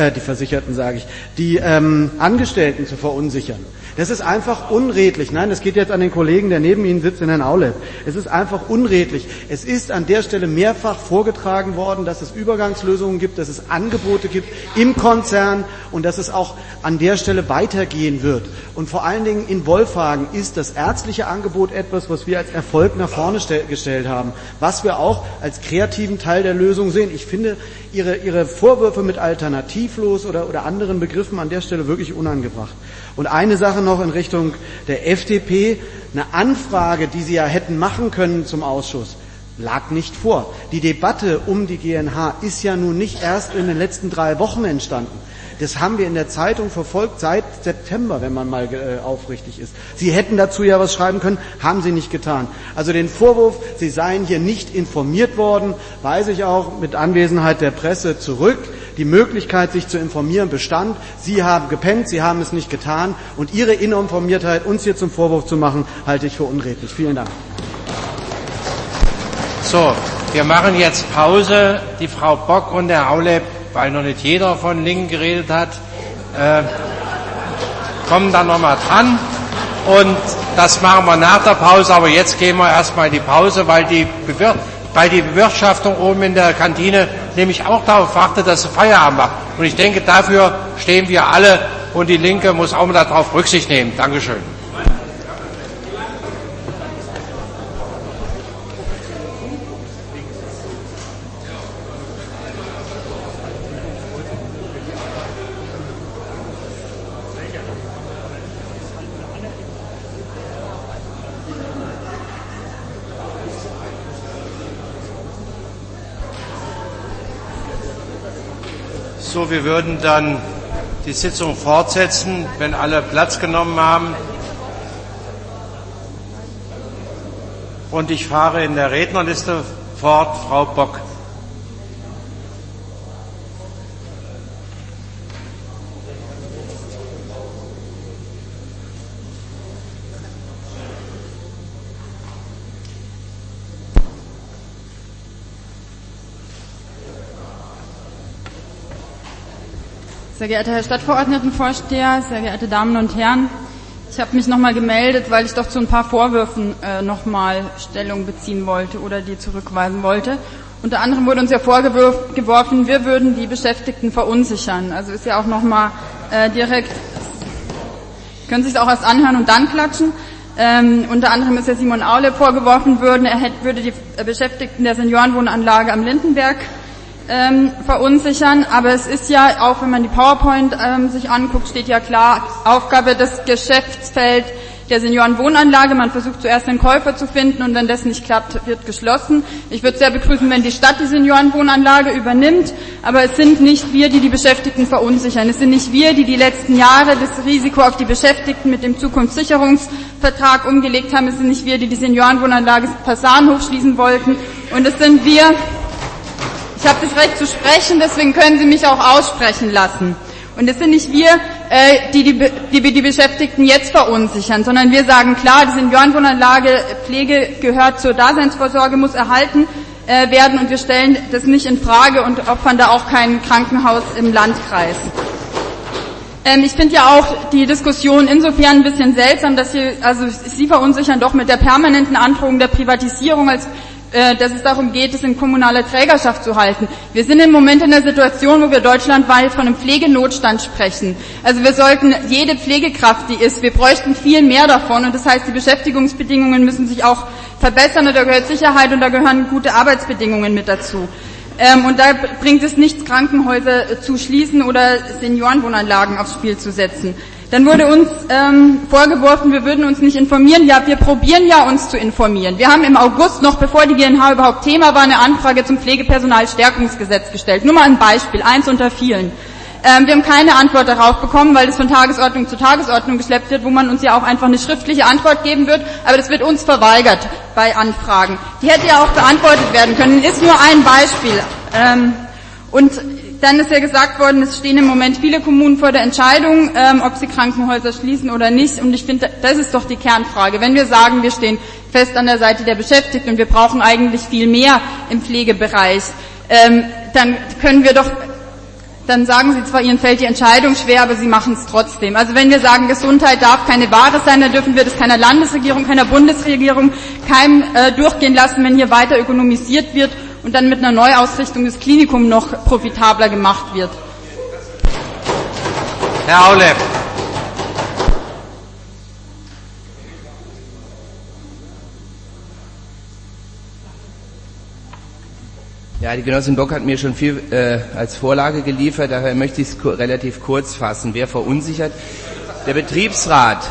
Angestellten zu verunsichern. Das ist einfach unredlich. Nein, das geht jetzt an den Kollegen, der neben Ihnen sitzt, in Herrn Aulep. Es ist einfach unredlich. Es ist an der Stelle mehrfach vorgetragen worden, dass es Übergangslösungen gibt, dass es Angebote gibt im Konzern und dass es auch an der Stelle weitergehen wird. Und vor allen Dingen in Wolfhagen ist das ärztliche Angebot etwas, was wir als Erfolg nach vorne gestellt haben, was wir auch als kreativen Teil der Lösung sehen. Ich finde Ihre Vorwürfe mit alternativlos oder anderen Begriffen an der Stelle wirklich unangebracht. Und eine Sache noch in Richtung der FDP. Eine Anfrage, die Sie ja hätten machen können zum Ausschuss, lag nicht vor. Die Debatte um die GNH ist ja nun nicht erst in den letzten 3 Wochen entstanden. Das haben wir in der Zeitung verfolgt seit September, wenn man mal aufrichtig ist. Sie hätten dazu ja was schreiben können, haben Sie nicht getan. Also den Vorwurf, Sie seien hier nicht informiert worden, weise ich auch mit Anwesenheit der Presse zurück. Die Möglichkeit, sich zu informieren, bestand. Sie haben gepennt, Sie haben es nicht getan. Und Ihre Uninformiertheit, uns hier zum Vorwurf zu machen, halte ich für unredlich. Vielen Dank. So, wir machen jetzt Pause. Die Frau Bock und der Aulep, weil noch nicht jeder von Linken geredet hat, kommen dann nochmal dran. Und das machen wir nach der Pause. Aber jetzt gehen wir erstmal in die Pause, weil die Bewirtschaftung oben in der Kantine nämlich auch darauf wartet, dass sie Feierabend macht. Und ich denke, dafür stehen wir alle und die Linke muss auch mal darauf Rücksicht nehmen. Dankeschön. So, wir würden dann die Sitzung fortsetzen, wenn alle Platz genommen haben. Und ich fahre in der Rednerliste fort, Frau Bock. Sehr geehrter Herr Stadtverordnetenvorsteher, sehr geehrte Damen und Herren, ich habe mich nochmal gemeldet, weil ich doch zu ein paar Vorwürfen nochmal Stellung beziehen wollte oder die zurückweisen wollte. Unter anderem wurde uns ja vorgeworfen, wir würden die Beschäftigten verunsichern. Also ist ja auch nochmal direkt, können Sie es auch erst anhören und dann klatschen. Unter anderem ist ja Simon Aule vorgeworfen worden, würde die Beschäftigten der Seniorenwohnanlage am Lindenberg verunsichern, aber es ist ja, auch wenn man die PowerPoint sich anguckt, steht ja klar, Aufgabe des Geschäftsfeld der Seniorenwohnanlage. Man versucht zuerst den Käufer zu finden und wenn das nicht klappt, wird geschlossen. Ich würde sehr begrüßen, wenn die Stadt die Seniorenwohnanlage übernimmt, aber es sind nicht wir, die die Beschäftigten verunsichern. Es sind nicht wir, die die letzten Jahre das Risiko auf die Beschäftigten mit dem Zukunftssicherungsvertrag umgelegt haben. Es sind nicht wir, die die Seniorenwohnanlage Fassadenhof schließen wollten. Und es sind wir, ich habe das Recht zu sprechen, deswegen können Sie mich auch aussprechen lassen. Und es sind nicht wir, die Beschäftigten jetzt verunsichern, sondern wir sagen klar, die Seniorenwohnanlage Pflege gehört zur Daseinsvorsorge, muss erhalten werden und wir stellen das nicht in Frage und opfern da auch kein Krankenhaus im Landkreis. Ich finde ja auch die Diskussion insofern ein bisschen seltsam, dass Sie verunsichern doch mit der permanenten Androhung der Privatisierung, dass es darum geht, es in kommunaler Trägerschaft zu halten. Wir sind im Moment in der Situation, wo wir deutschlandweit von einem Pflegenotstand sprechen. Also wir sollten jede Pflegekraft, die ist, wir bräuchten viel mehr davon und das heißt, die Beschäftigungsbedingungen müssen sich auch verbessern und da gehört Sicherheit und da gehören gute Arbeitsbedingungen mit dazu. Und da bringt es nichts, Krankenhäuser zu schließen oder Seniorenwohnanlagen aufs Spiel zu setzen. Dann wurde uns vorgeworfen, wir würden uns nicht informieren. Ja, wir probieren ja, uns zu informieren. Wir haben im August, noch bevor die GNH überhaupt Thema war, eine Anfrage zum Pflegepersonalstärkungsgesetz gestellt. Nur mal ein Beispiel, eins unter vielen. Wir haben keine Antwort darauf bekommen, weil es von Tagesordnung zu Tagesordnung geschleppt wird, wo man uns ja auch einfach eine schriftliche Antwort geben wird. Aber das wird uns verweigert bei Anfragen. Die hätte ja auch beantwortet werden können. Ist nur ein Beispiel. Und dann ist ja gesagt worden, es stehen im Moment viele Kommunen vor der Entscheidung, ob sie Krankenhäuser schließen oder nicht. Und ich finde, das ist doch die Kernfrage. Wenn wir sagen, wir stehen fest an der Seite der Beschäftigten und wir brauchen eigentlich viel mehr im Pflegebereich, dann können wir doch, dann sagen Sie zwar, Ihnen fällt die Entscheidung schwer, aber Sie machen es trotzdem. Also wenn wir sagen, Gesundheit darf keine Ware sein, dann dürfen wir das keiner Landesregierung, keiner Bundesregierung keinem durchgehen lassen, wenn hier weiter ökonomisiert wird und dann mit einer Neuausrichtung des Klinikums noch profitabler gemacht wird. Herr Aule. Ja, die Genossin Bock hat mir schon viel als Vorlage geliefert, daher möchte ich es relativ kurz fassen. Wer verunsichert? Der Betriebsrat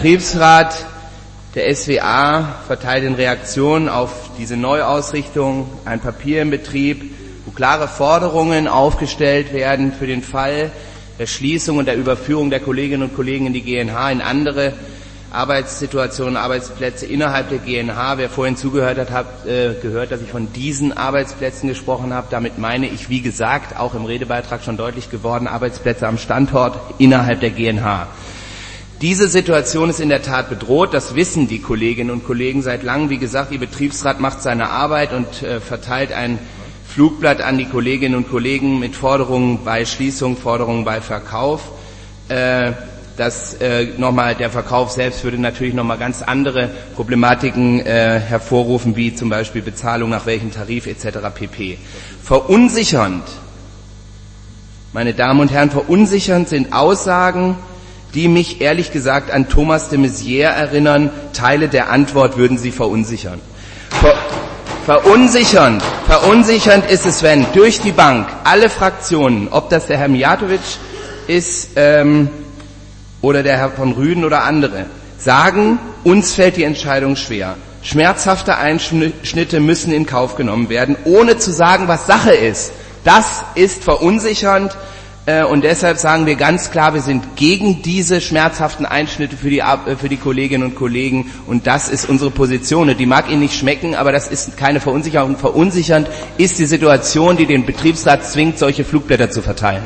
der SWA verteilt in Reaktion auf diese Neuausrichtung ein Papier im Betrieb, wo klare Forderungen aufgestellt werden für den Fall der Schließung und der Überführung der Kolleginnen und Kollegen in die GNH, in andere Arbeitssituationen, Arbeitsplätze innerhalb der GNH. Wer vorhin zugehört hat, gehört, dass ich von diesen Arbeitsplätzen gesprochen habe. Damit meine ich, wie gesagt, auch im Redebeitrag schon deutlich geworden, Arbeitsplätze am Standort innerhalb der GNH. Diese Situation ist in der Tat bedroht, das wissen die Kolleginnen und Kollegen seit langem. Wie gesagt, Ihr Betriebsrat macht seine Arbeit und verteilt ein Flugblatt an die Kolleginnen und Kollegen mit Forderungen bei Schließung, Forderungen bei Verkauf. Der Verkauf selbst würde natürlich nochmal ganz andere Problematiken hervorrufen, wie zum Beispiel Bezahlung nach welchem Tarif etc. pp. Verunsichernd Meine Damen und Herren, verunsichernd sind Aussagen, die mich ehrlich gesagt an Thomas de Maizière erinnern. Teile der Antwort würden Sie verunsichern. Verunsichernd ist es, wenn durch die Bank alle Fraktionen, ob das der Herr Mijatovic ist oder der Herr von Rüden oder andere, sagen, uns fällt die Entscheidung schwer. Schmerzhafte Einschnitte müssen in Kauf genommen werden, ohne zu sagen, was Sache ist. Das ist verunsichernd. Und deshalb sagen wir ganz klar, wir sind gegen diese schmerzhaften Einschnitte für die Kolleginnen und Kollegen. Und das ist unsere Position. Die mag Ihnen nicht schmecken, aber das ist keine Verunsicherung. Verunsichernd ist die Situation, die den Betriebsrat zwingt, solche Flugblätter zu verteilen.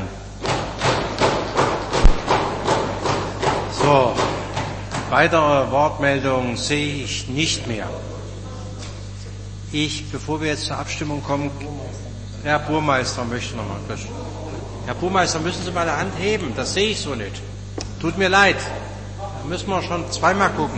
So, weitere Wortmeldungen sehe ich nicht mehr. Bevor wir jetzt zur Abstimmung kommen, Herr Burmeister möchte noch mal. Herr Burmeister, müssen Sie mal eine Hand heben, das sehe ich so nicht. Tut mir leid, da müssen wir schon zweimal gucken.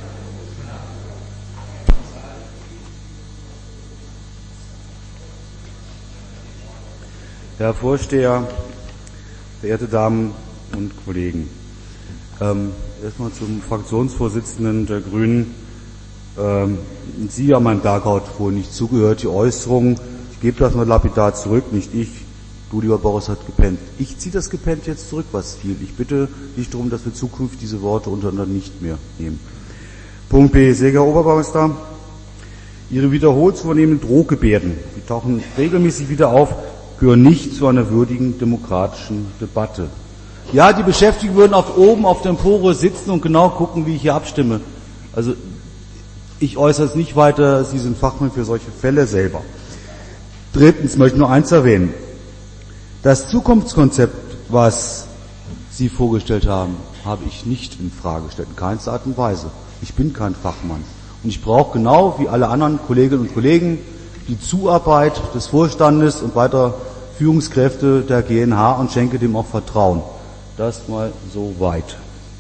Herr Vorsteher, verehrte Damen und Kollegen, erstmal zum Fraktionsvorsitzenden der Grünen. Sie haben Herrn Berghaut wohl nicht zugehört, die Äußerung, ich gebe das mal lapidar zurück, nicht ich. Du, lieber Boris, hat gepennt. Ich ziehe das Gepennt jetzt zurück, was fiel. Ich bitte dich darum, dass wir zukünftig diese Worte untereinander nicht mehr nehmen. Punkt B. Sehr geehrter Oberbürgermeister, Ihre wiederholt zu vernehmenden Drohgebärden, die tauchen regelmäßig wieder auf, gehören nicht zu einer würdigen demokratischen Debatte. Ja, die Beschäftigten würden oben auf der Empore sitzen und genau gucken, wie ich hier abstimme. Also, ich äußere es nicht weiter, Sie sind Fachmann für solche Fälle selber. Drittens möchte ich nur eins erwähnen. Das Zukunftskonzept, was Sie vorgestellt haben, habe ich nicht in Frage gestellt, in keinster Art und Weise. Ich bin kein Fachmann. Und ich brauche genau wie alle anderen Kolleginnen und Kollegen die Zuarbeit des Vorstandes und weiter Führungskräfte der GNH und schenke dem auch Vertrauen. Das mal so weit.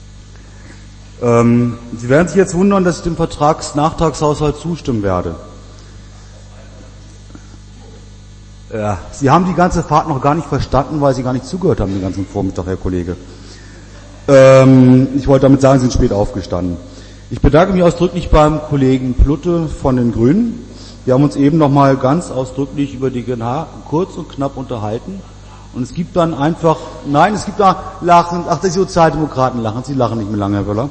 Sie werden sich jetzt wundern, dass ich dem Nachtragshaushalt zustimmen werde. Ja, Sie haben die ganze Fahrt noch gar nicht verstanden, weil Sie gar nicht zugehört haben den ganzen Vormittag, Herr Kollege. Ich wollte damit sagen, Sie sind spät aufgestanden. Ich bedanke mich ausdrücklich beim Kollegen Plutte von den Grünen. Wir haben uns eben noch mal ganz ausdrücklich über die GNH kurz und knapp unterhalten. Und es gibt dann einfach, es gibt da Lachen, die Sozialdemokraten lachen, Sie lachen nicht mehr lange, Herr Wöller.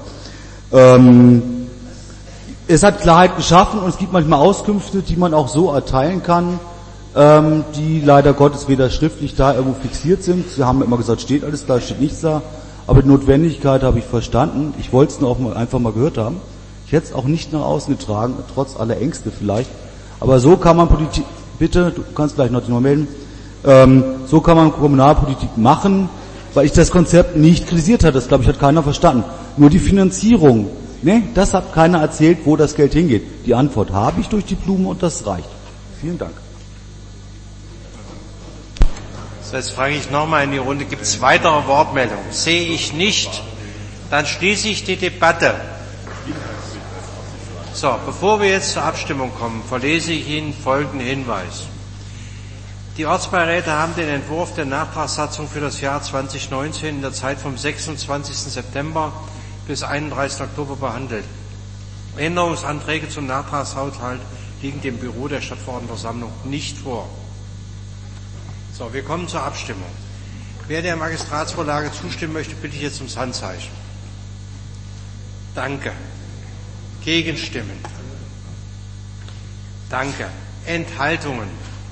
Es hat Klarheit geschaffen und es gibt manchmal Auskünfte, die man auch so erteilen kann, die leider Gottes weder schriftlich da irgendwo fixiert sind. Sie haben immer gesagt, steht alles da, steht nichts da. Aber die Notwendigkeit habe ich verstanden. Ich wollte es nur auch einfach mal gehört haben. Ich hätte es auch nicht nach außen getragen, trotz aller Ängste vielleicht. Aber so kann man Politik, bitte, du kannst gleich noch die Nummer melden, so kann man Kommunalpolitik machen, weil ich das Konzept nicht kritisiert hatte. Das, glaube ich, hat keiner verstanden. Nur die Finanzierung, das hat keiner erzählt, wo das Geld hingeht. Die Antwort habe ich durch die Blume und das reicht. Vielen Dank. So, jetzt frage ich nochmal in die Runde, gibt es weitere Wortmeldungen? Sehe ich nicht. Dann schließe ich die Debatte. So, bevor wir jetzt zur Abstimmung kommen, verlese ich Ihnen folgenden Hinweis. Die Ortsbeiräte haben den Entwurf der Nachtragssatzung für das Jahr 2019 in der Zeit vom 26. September bis 31. Oktober behandelt. Änderungsanträge zum Nachtragshaushalt liegen dem Büro der Stadtverordnetenversammlung nicht vor. So, wir kommen zur Abstimmung. Wer der Magistratsvorlage zustimmen möchte, bitte ich jetzt ums Handzeichen. Danke. Gegenstimmen. Danke. Enthaltungen.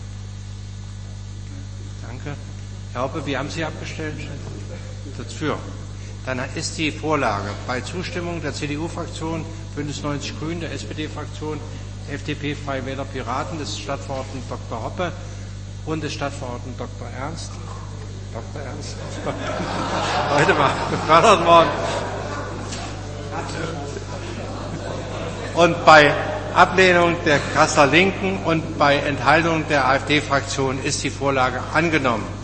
Danke. Herr Hoppe, wie haben Sie abgestellt? Dafür. Dann ist die Vorlage bei Zustimmung der CDU-Fraktion, Bündnis 90 Grünen, der SPD-Fraktion, FDP, Freie Wähler, Piraten, des Stadtverordneten Dr. Hoppe und des Stadtverordneten Dr. Ernst. Dr. Ernst? Heute mal befördert worden. Und bei Ablehnung der Kasseler Linken und bei Enthaltung der AfD-Fraktion ist die Vorlage angenommen.